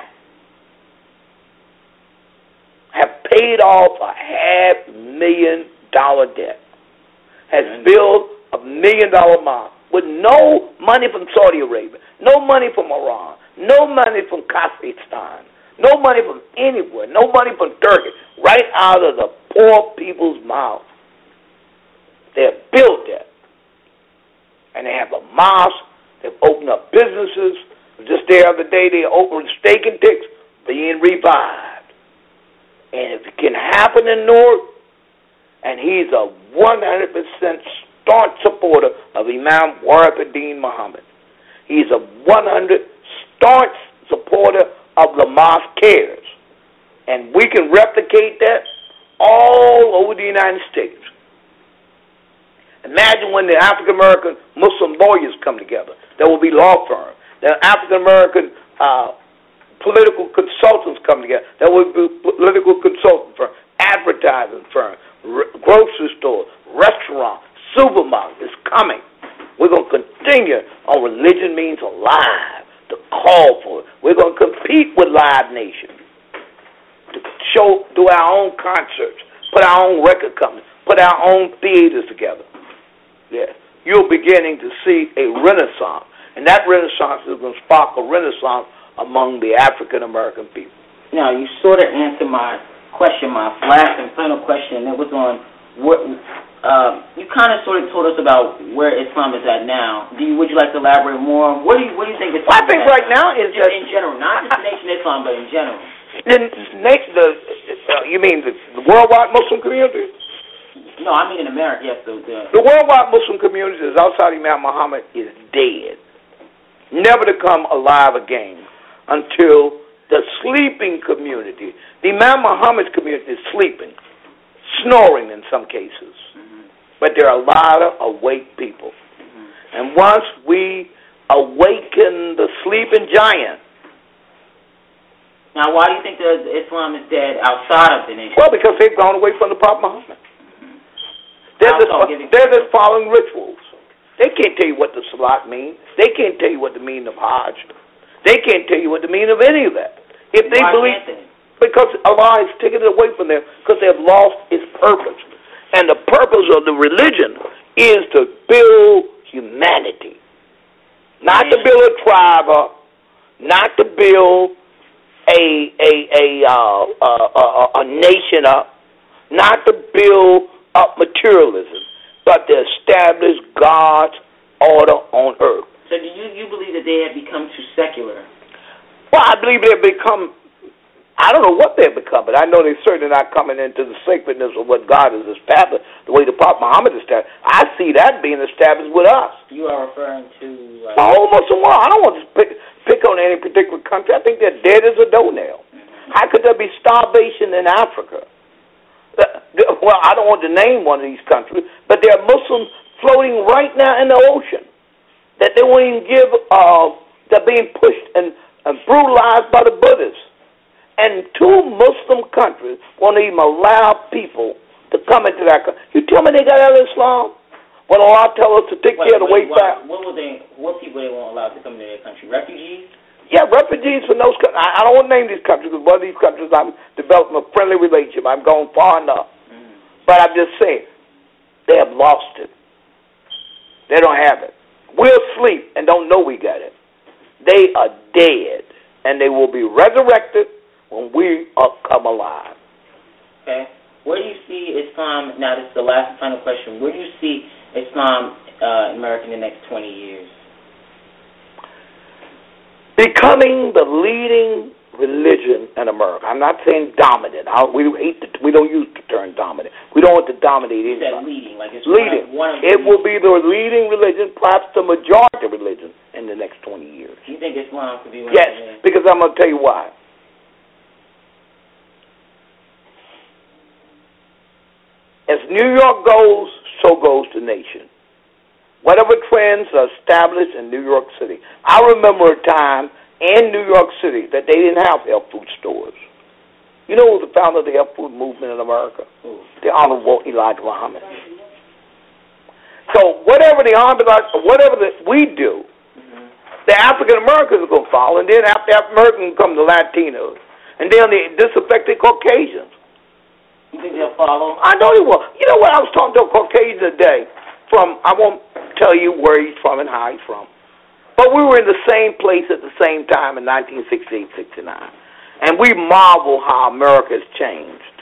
Speaker 2: have paid off a $500,000 debt. Has built $1 million mosque with no money from Saudi Arabia, no money from Iran, no money from Kazakhstan, no money from anywhere, no money from Turkey, right out of the poor people's mouth. They have built that. And they have a mosque. They've opened up businesses. Just the other day, they opened Steak and Ticks, being revived. And if it can happen in Newark, and he's a 100% staunch supporter of Imam Waraquddin Muhammad. He's a 100 staunch supporter of the Mosque Cares. And we can replicate that all over the United States. Imagine when the African-American Muslim lawyers come together. There will be law firms. The African-American political consultants come together. There will be political consultant firms, advertising firms, grocery stores, restaurants, supermarkets. It's coming. We're going to continue on Religion Means Alive, to call for it. We're going to compete with Live Nation, to do our own concerts, put our own record companies, put our own theaters together. Yeah. You're beginning to see a renaissance, and that renaissance is going to spark a renaissance among the African-American people.
Speaker 3: Now, you sort of answered my question, my last and final question. It was on what you kind of sort of told us about where Islam is at now. Would you like to elaborate more? What do you think Islam
Speaker 2: I think right now is
Speaker 3: just in general, not just the Nation of Islam, but in general.
Speaker 2: You mean the worldwide Muslim community?
Speaker 3: No, I mean in America. Yes,
Speaker 2: the worldwide Muslim community is outside Imam Muhammad is dead, never to come alive again until the sleeping community, the Imam Muhammad's community, is sleeping. snoring in some cases. But there are a lot of awake people. And once we awaken the sleeping giant.
Speaker 3: Now, why do you think that Islam is dead outside of the nation?
Speaker 2: Well, because they've gone away from the Prophet Muhammad. They're just following rituals. They can't tell you what the Salat means. They can't tell you what the meaning of Hajj. They can't tell you what the meaning of any of that. If they believe, because Allah has taken it away from them, because they have lost its purpose. And the purpose of the religion is to build humanity. Not to build a tribe up, not to build a nation up, not to build up materialism, but to establish God's order on earth.
Speaker 3: So do you believe that they have become too secular?
Speaker 2: Well, I believe they've become, I don't know what they've become, but I know they're certainly not coming into the sacredness of what God has established, the way the Prophet Muhammad established. I see that being established with us.
Speaker 3: You are referring to...
Speaker 2: the whole Muslim world. I don't want to pick on any particular country. I think they're dead as a doornail. How could there be starvation in Africa? Well, I don't want to name one of these countries, but there are Muslims floating right now in the ocean that they won't even give, they're being pushed and brutalized by the Buddhists. And 2 Muslim countries won't even allow people to come into that country. You tell me they got out of Islam? When Allah tell us to take care of the way back.
Speaker 3: What people they won't allow to come into their country? Refugees?
Speaker 2: Yeah, refugees from those countries. I don't want to name these countries because one of these countries I'm developing a friendly relationship. I'm going far enough. But I'm just saying, they have lost it. They don't have it. We're asleep and don't know we got it. They are dead, and they will be resurrected when we are come alive.
Speaker 3: Okay. Where do you see Islam, now this is the last final question, where do you see Islam in America in the next 20 years?
Speaker 2: Becoming the leading religion in America. I'm not saying dominant. We don't use the term dominant. We don't want to dominate anybody.
Speaker 3: You said leading. Like it's
Speaker 2: leading. It will be the leading religion, perhaps the majority religion in the next 20 years.
Speaker 3: You think Islam could be one?
Speaker 2: Yes, because I'm going to tell you why. As New York goes, so goes the nation. Whatever trends are established in New York City. I remember a time in New York City that they didn't have health food stores. You know who was the founder of the health food movement in America? The Honorable Elijah Muhammad. So whatever we do, the African Americans are going to follow, and then after African Americans come the Latinos, and then the disaffected Caucasians.
Speaker 3: You think they'll follow?
Speaker 2: I know they will. You know what? I was talking to a Caucasian today I won't tell you where he's from and how he's from. But we were in the same place at the same time in 1968, 69. And we marvel how America has changed.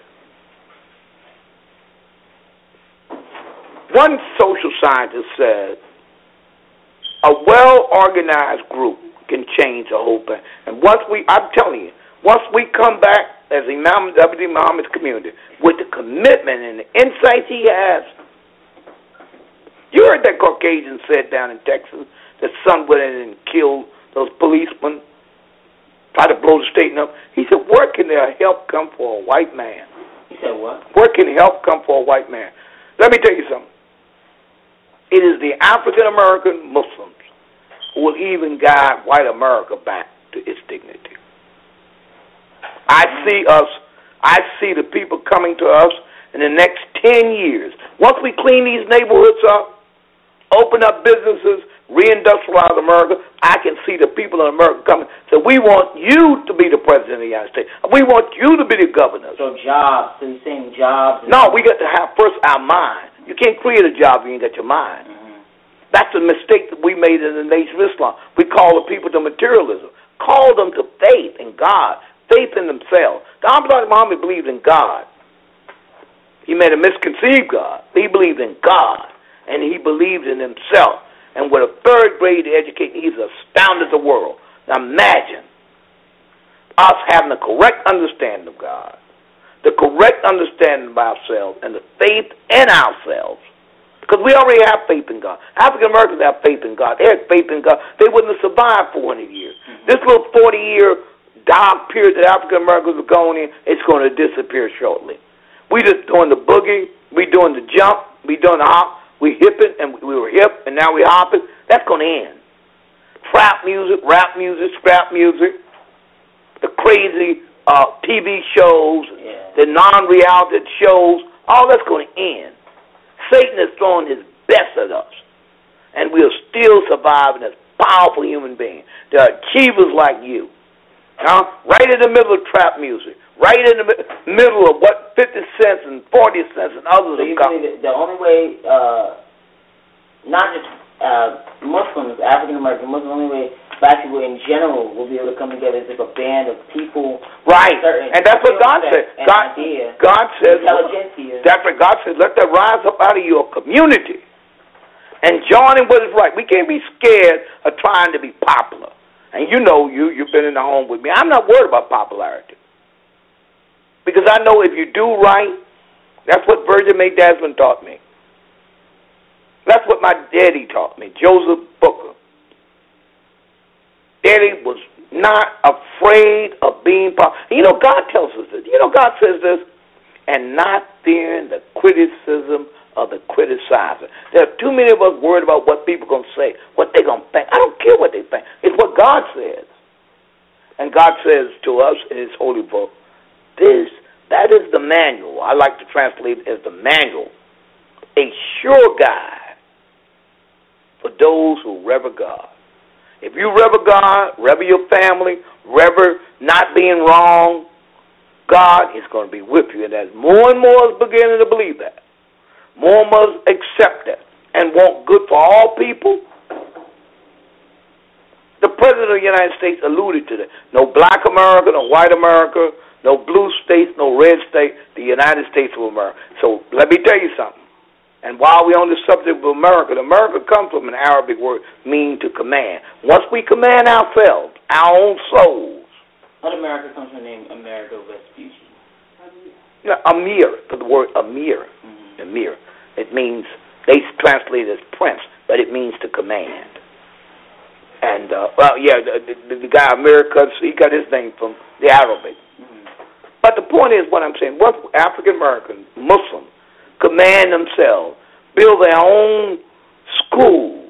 Speaker 2: One social scientist said, a well-organized group can change the whole thing. And I'm telling you, once we come back as Imam W. Muhammad's community with the commitment and the insights he has. You heard that Caucasian said down in Texas that son went in and killed those policemen, tried to blow the state up. He said, where can their help come for a white man?
Speaker 3: He said what?
Speaker 2: Where can help come for a white man? Let me tell you something. It is the African-American Muslims who will even guide white America back to its dignity. I see the people coming to us in the next 10 years. Once we clean these neighborhoods up, open up businesses, reindustrialize America, I can see the people in America coming. So we want you to be the president of the United States. We want you to be the governor.
Speaker 3: So jobs. So you're saying jobs?
Speaker 2: No, we got to have first our mind. You can't create a job if you ain't got your mind. That's the mistake that we made in the Nation of Islam. We call the people to materialism. Call them to faith in God, faith in themselves. The Honorable Muhammad believed in God. He made a misconceived God. He believed in God, and he believed in himself. And with a third grade education, he's astounded the world. Now imagine us having the correct understanding of God, the correct understanding of ourselves, and the faith in ourselves. Because we already have faith in God. African Americans have faith in God. They had faith in God. They wouldn't have survived 400 years. This little 40-year dark period that African Americans are going in, it's going to disappear shortly. We just doing the boogie, we doing the jump, we doing the hop, we hipping, and we were hip, and now we hopping. That's going to end. Trap music, rap music, scrap music, the crazy TV shows, the non-reality shows, all that's going to end. Satan is throwing his best at us, and we're still surviving as powerful human beings. There are achievers like you, right in the middle of trap music, right in the middle of what 50 cents and 40 cents and others
Speaker 3: have come. The only way, not just Muslims, African American Muslims, the only way Black people in general will be able to come together as if a band of people.
Speaker 2: Right, and that's what God said. God says, that's what God says, let that rise up out of your community and join in what is right. We can't be scared of trying to be popular. And you know, you've been in the home with me. I'm not worried about popularity. Because I know if you do right, that's what Virgin May Desmond taught me. That's what my daddy taught me, Joseph Booker. Daddy was not afraid of being popular. You know, God tells us this. You know, God says this, and not fearing the criticism of the criticizer. There are too many of us worried about what people are going to say, what they're going to think. I don't care what they think. It's what God says. And God says to us in His holy book, that is the manual. I like to translate it as the manual, a sure guide for those who rever God. If you rever God, rever your family, rever not being wrong, God is going to be with you. And as more and more is beginning to believe that, more must accept that and want good for all people. The President of the United States alluded to that. No black America, no white America, no blue states, no red state, the United States of America. So let me tell you something. And while we're on the subject of America, America comes from an Arabic word meaning to command. Once we command ourselves, our own souls.
Speaker 3: What America comes from the name America Vespucci?
Speaker 2: Amir, the word Amir. Amir. It means, they translate it as prince, but it means to command. And, the guy Amir, he got his name from the Arabic. But the point is what I'm saying, once African American Muslims command themselves, build their own schools,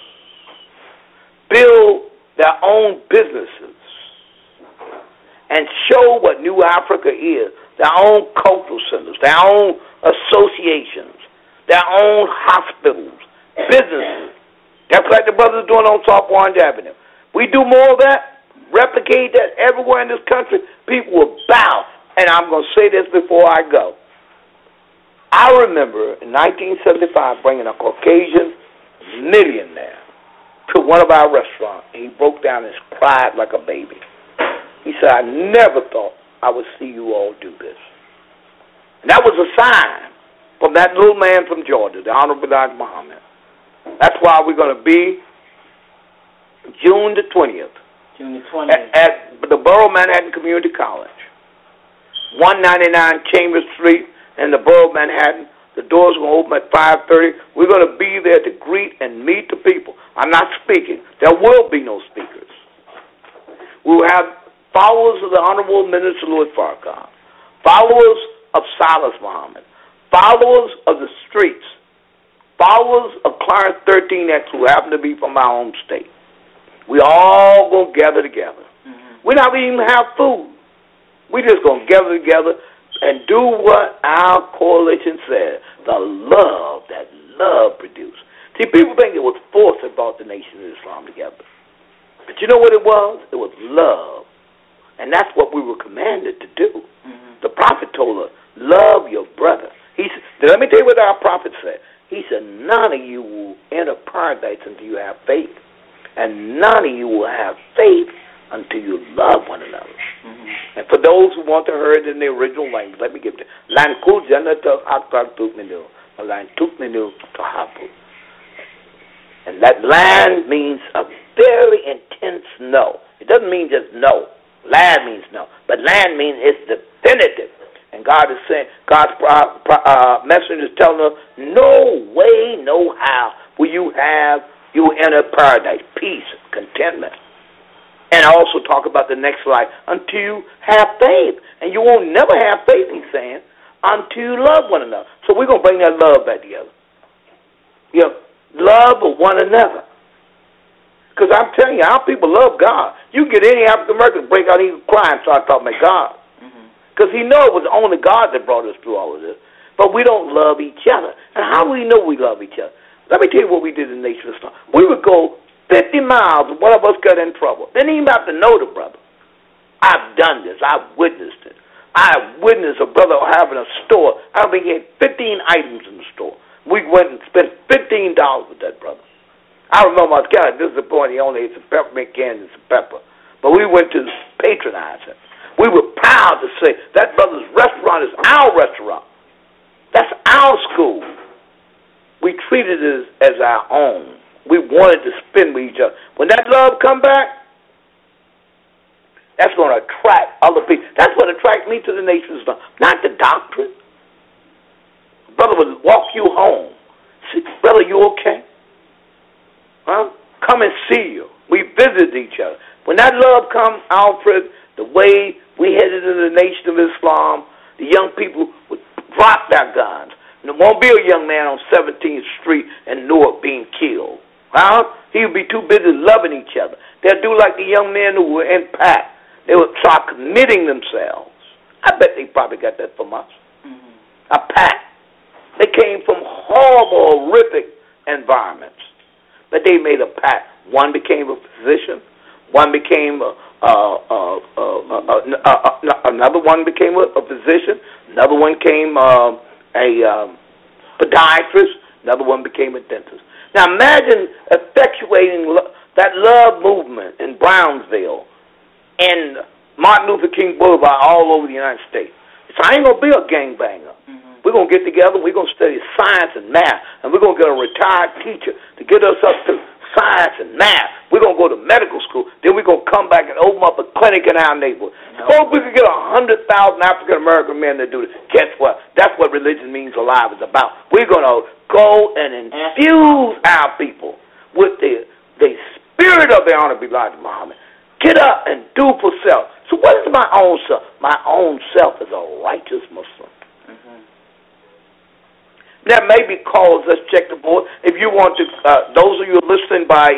Speaker 2: build their own businesses, and show what New Africa is, their own cultural centers, their own associations, their own hospitals, businesses. That's like the brothers doing on South Orange Avenue. We do more of that, replicate that everywhere in this country, people will bow. And I'm going to say this before I go. I remember in 1975 bringing a Caucasian millionaire to one of our restaurants. He broke down and cried like a baby. He said, I never thought I would see you all do this. And that was a sign from that little man from Georgia, the Honorable Elijah Muhammad. That's why we're going to be June the 20th.
Speaker 3: June the 20th.
Speaker 2: At the Borough Manhattan Community College. 199 Chambers Street in the Borough of Manhattan. The doors are going to open at 5:30. We're going to be there to greet and meet the people. I'm not speaking. There will be no speakers. We will have followers of the Honorable Minister Louis Farrakhan, followers of Silas Muhammad, followers of the streets, followers of Clarence 13X who happen to be from our home state. We all going to gather together. We're not even have food. We're just going to gather together and do what our coalition said, the love that love produced. See, people think it was force that brought the Nation of Islam together. But you know what it was? It was love. And that's what we were commanded to do. The prophet told us, love your brother. He said, let me tell you what our prophet said. He said, none of you will enter paradise until you have faith. And none of you will have faith until you love one another. And for those who want to hear it in the original language, let me give it. And that land means a very intense no. It doesn't mean just no. Land means no. But land means it's definitive. And God is saying, God's messenger is telling us, no way, no how will you enter paradise, peace, contentment. And I also talk about the next life until you have faith. And you won't never have faith, he's saying, until you love one another. So we're going to bring that love back together. You know, love of one another. Because I'm telling you, our people love God. You get any African American break out, he cry and start talking about God. Because he knows it was only God that brought us through all of this. But we don't love each other. And how do we know we love each other? Let me tell you what we did in the Nation of Islam. We would go 50 miles and one of us got in trouble. Didn't even have to know the brother. I've done this. I've witnessed it. I witnessed a brother having a store. I think he had 15 items in the store. We went and spent $15 with that brother. I remember I was kind of disappointed. He only ate some peppermint candy and some pepper. But we went to patronize him. We were proud to say that brother's restaurant is our restaurant. That's our school. We treated it as our own. We wanted to spend with each other. When that love come back, that's going to attract other people. That's what attracts me to the Nation of Islam, not the doctrine. Brother would walk you home. Say, brother, you okay? Huh? Come and see you. We visited each other. When that love comes, Alfred, the way we headed into the Nation of Islam, the young people would drop their guns. And there won't be a young man on 17th Street in Newark being killed. Huh? He would be too busy loving each other. They'll do like the young men who were in PAC. They would start committing themselves. I bet they probably got that from us. A PAC. They came from horrible, horrific environments. But they made a pact. One became a physician. One became another one became a physician. Another one came a podiatrist. Another one became a dentist. Now imagine effectuating that love movement in Brownsville and Martin Luther King Boulevard all over the United States. So I ain't going to be a gangbanger. We're going to get together, we're going to study science and math, and we're going to get a retired teacher to get us up to science and math. We're going to go to medical school. Then we're going to come back and open up a clinic in our neighborhood. Suppose we could get 100,000 African-American men to do this. Guess what? That's what religion means alive is about. We're going to go and infuse our people with the spirit of the Honorable Elijah Muhammad. Get up and do for self. So what is my own self? My own self is a righteous Muslim. That may be called, let's check the board. If you want to, those of you listening by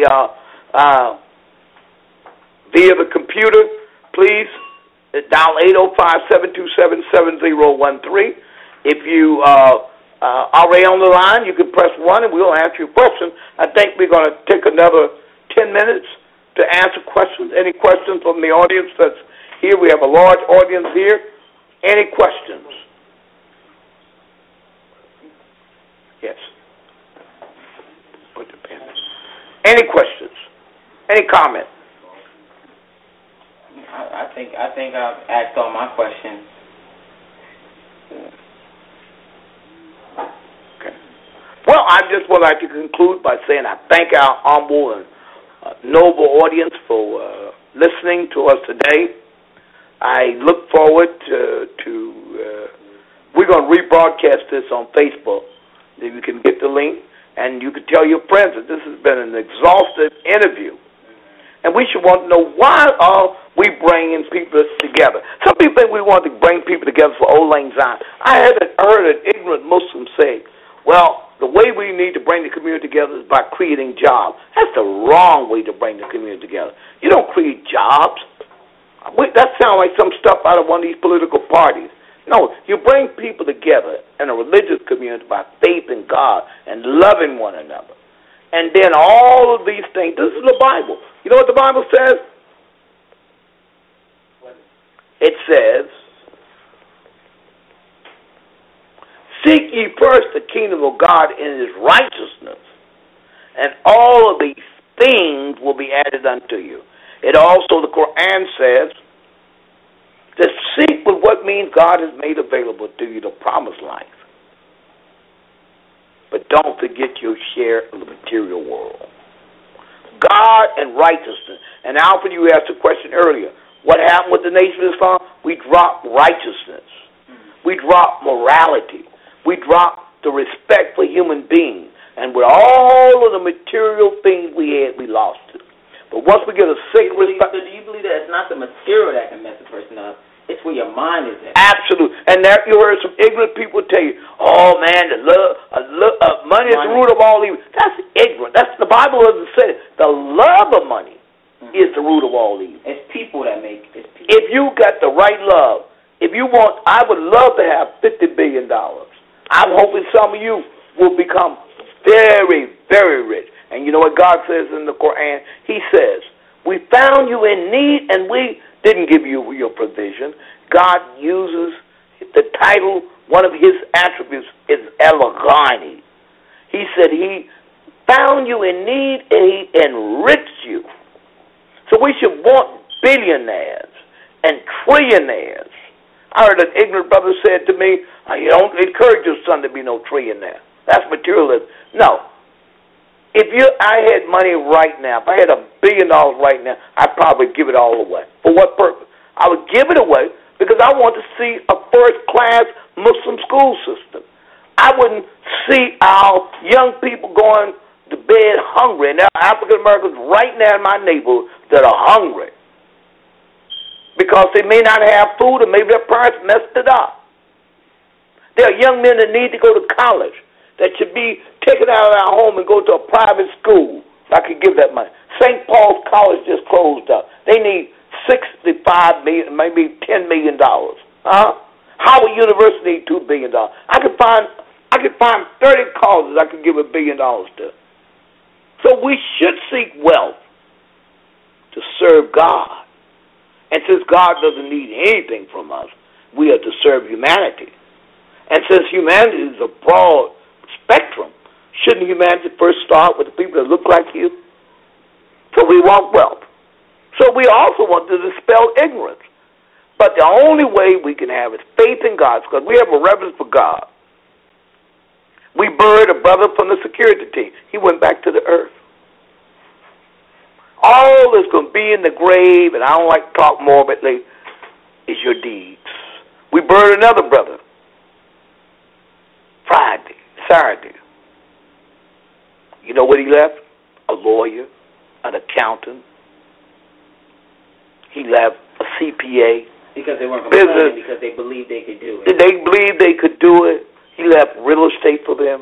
Speaker 2: via the computer, please dial 805-727-7013. If you are already on the line, you can press 1 and we'll answer your question. I think we're going to take another 10 minutes to answer questions. Any questions from the audience that's here? We have a large audience here. Any questions? Yes. Put the pen. Any questions? Any comment?
Speaker 3: I think I've asked all my questions.
Speaker 2: Okay. Well, I just would like to conclude by saying I thank our humble and noble audience for listening to us today. I look forward to we're going to rebroadcast this on Facebook. If you can get the link, and you can tell your friends that this has been an exhaustive interview. And we should want to know, why are we bringing people together? Some people think we want to bring people together for Old Lang Syne. I haven't heard an ignorant Muslim say, well, the way we need to bring the community together is by creating jobs. That's the wrong way to bring the community together. You don't create jobs. That sounds like some stuff out of one of these political parties. No, you bring people together in a religious community by faith in God and loving one another. And then all of these things, this is the Bible. You know what the Bible says? It says, seek ye first the kingdom of God and his righteousness, and all of these things will be added unto you. It also, the Quran says, to seek with what means God has made available to you the promised life. But don't forget your share of the material world. God and righteousness. And Alfred, you asked a question earlier. What happened with the Nation of Islam? We dropped righteousness. We dropped morality. We dropped the respect for human beings. And with all of the material things we had, we lost it. But once we get a sacred...
Speaker 3: So do you believe that it's not the material that can mess a person up? It's where your mind is at.
Speaker 2: Absolutely. And there you heard some ignorant people tell you, oh, man, money is the root of all evil. That's ignorant. That's the Bible doesn't say it. The love of money is the root of all evil.
Speaker 3: It's people that make it.
Speaker 2: If you got the right love, if you want, I would love to have $50 billion. I'm hoping some of you will become very, very rich. And you know what God says in the Quran? He says, we found you in need and we didn't give you your provision. God uses the title, one of his attributes is El-Ghani. He said he found you in need and he enriched you. So we should want billionaires and trillionaires. I heard an ignorant brother said to me, you don't encourage your son to be no trillionaire. That's materialism. No. If I had money right now, if I had $1 billion right now, I'd probably give it all away. For what purpose? I would give it away because I want to see a first-class Muslim school system. I wouldn't see our young people going to bed hungry. And there are African Americans right now in my neighborhood that are hungry because they may not have food or maybe their parents messed it up. There are young men that need to go to college that should be taken out of our home and go to a private school. I could give that money. St. Paul's College just closed up. They need $65 million, maybe $10 million. Howard University need $2 billion. I could find 30 colleges I could give $1 billion to. So we should seek wealth to serve God. And since God doesn't need anything from us, we are to serve humanity. And since humanity is a broad spectrum, shouldn't humanity first start with the people that look like you? So we want wealth. So we also want to dispel ignorance. But the only way we can have is faith in God, because we have a reverence for God. We buried a brother from the security team. He went back to the earth. All that's going to be in the grave, and I don't like to talk morbidly, is your deeds. We buried another brother Saturday. You know what he left? A lawyer, an accountant. He left a CPA.
Speaker 3: Because they weren't complaining, because they believed they could do it.
Speaker 2: They believed they could do it. He left real estate for them.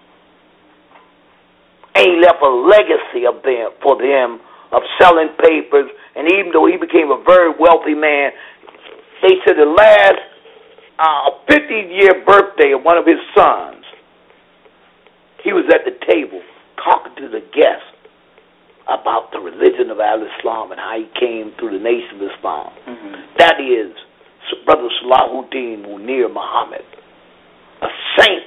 Speaker 2: And he left a legacy for them of selling papers. And even though he became a very wealthy man, they said the last 50th-year birthday of one of his sons, he was at the table talking to the guests about the religion of Al-Islam and how he came through the nation of Islam. Mm-hmm. That is Brother Salahuddin Munir Muhammad, a saint.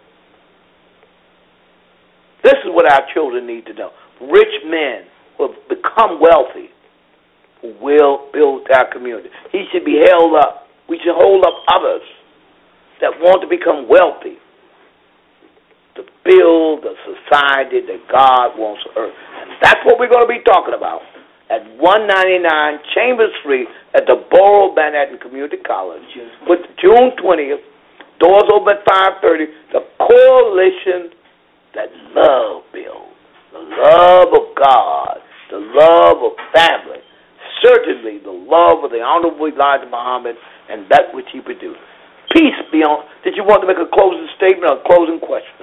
Speaker 2: This is what our children need to know. Rich men will become wealthy who will build our community. He should be held up. We should hold up others that want to become wealthy to build the society that God wants on earth. And that's what we're going to be talking about at 199 Chambers Street at the Borough Manhattan Community College with June 20th. Doors open at 5:30. The coalition that love builds, the love of God, the love of family, certainly the love of the Honorable Elijah Muhammad and that which he produced. Peace be on. Did you want to make a closing statement or a closing question?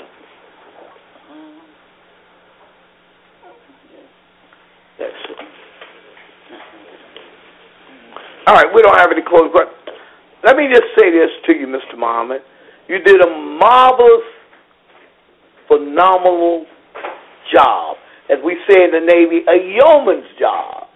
Speaker 2: Yes. All right, we don't have any closing questions. Let me just say this to you, Mr. Muhammad. You did a marvelous, phenomenal job. As we say in the Navy, a yeoman's job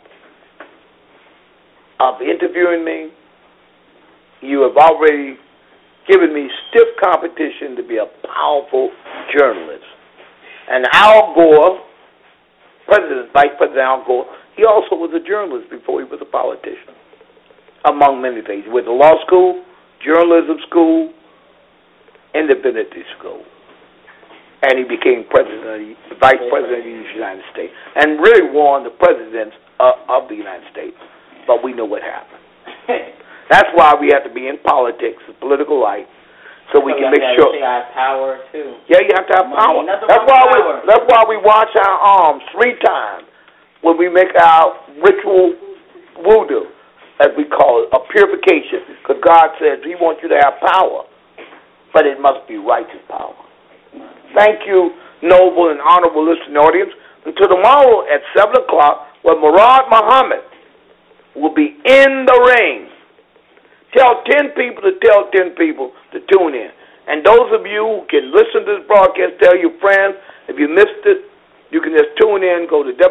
Speaker 2: of interviewing me. You have already given me stiff competition to be a powerful journalist. And Al Gore, Vice President Al Gore, he also was a journalist before he was a politician, among many things. He went to law school, journalism school, independently school. And he became Vice President of the United States and really warned the presidents of the United States. But we know what happened. That's why we have to be in politics, the political life, so we can make sure.
Speaker 3: You have power too.
Speaker 2: Yeah, you have to have power. That's why we wash our arms 3 times when we make our ritual wudu. as we call it, a purification, because God says He wants you to have power, but it must be righteous power. Thank you, noble and honorable listening audience. Until tomorrow at 7 o'clock, where Murad Muhammad will be in the ring. Tell 10 people to tell 10 people to tune in. And those of you who can listen to this broadcast, tell your friends. If you missed it, you can just tune in, go to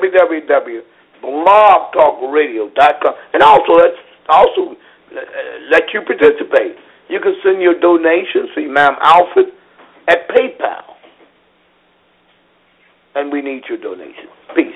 Speaker 2: www.blogtalkradio.com. And also, let's let you participate. You can send your donations to Imam Alfred at PayPal. And we need your donations. Peace.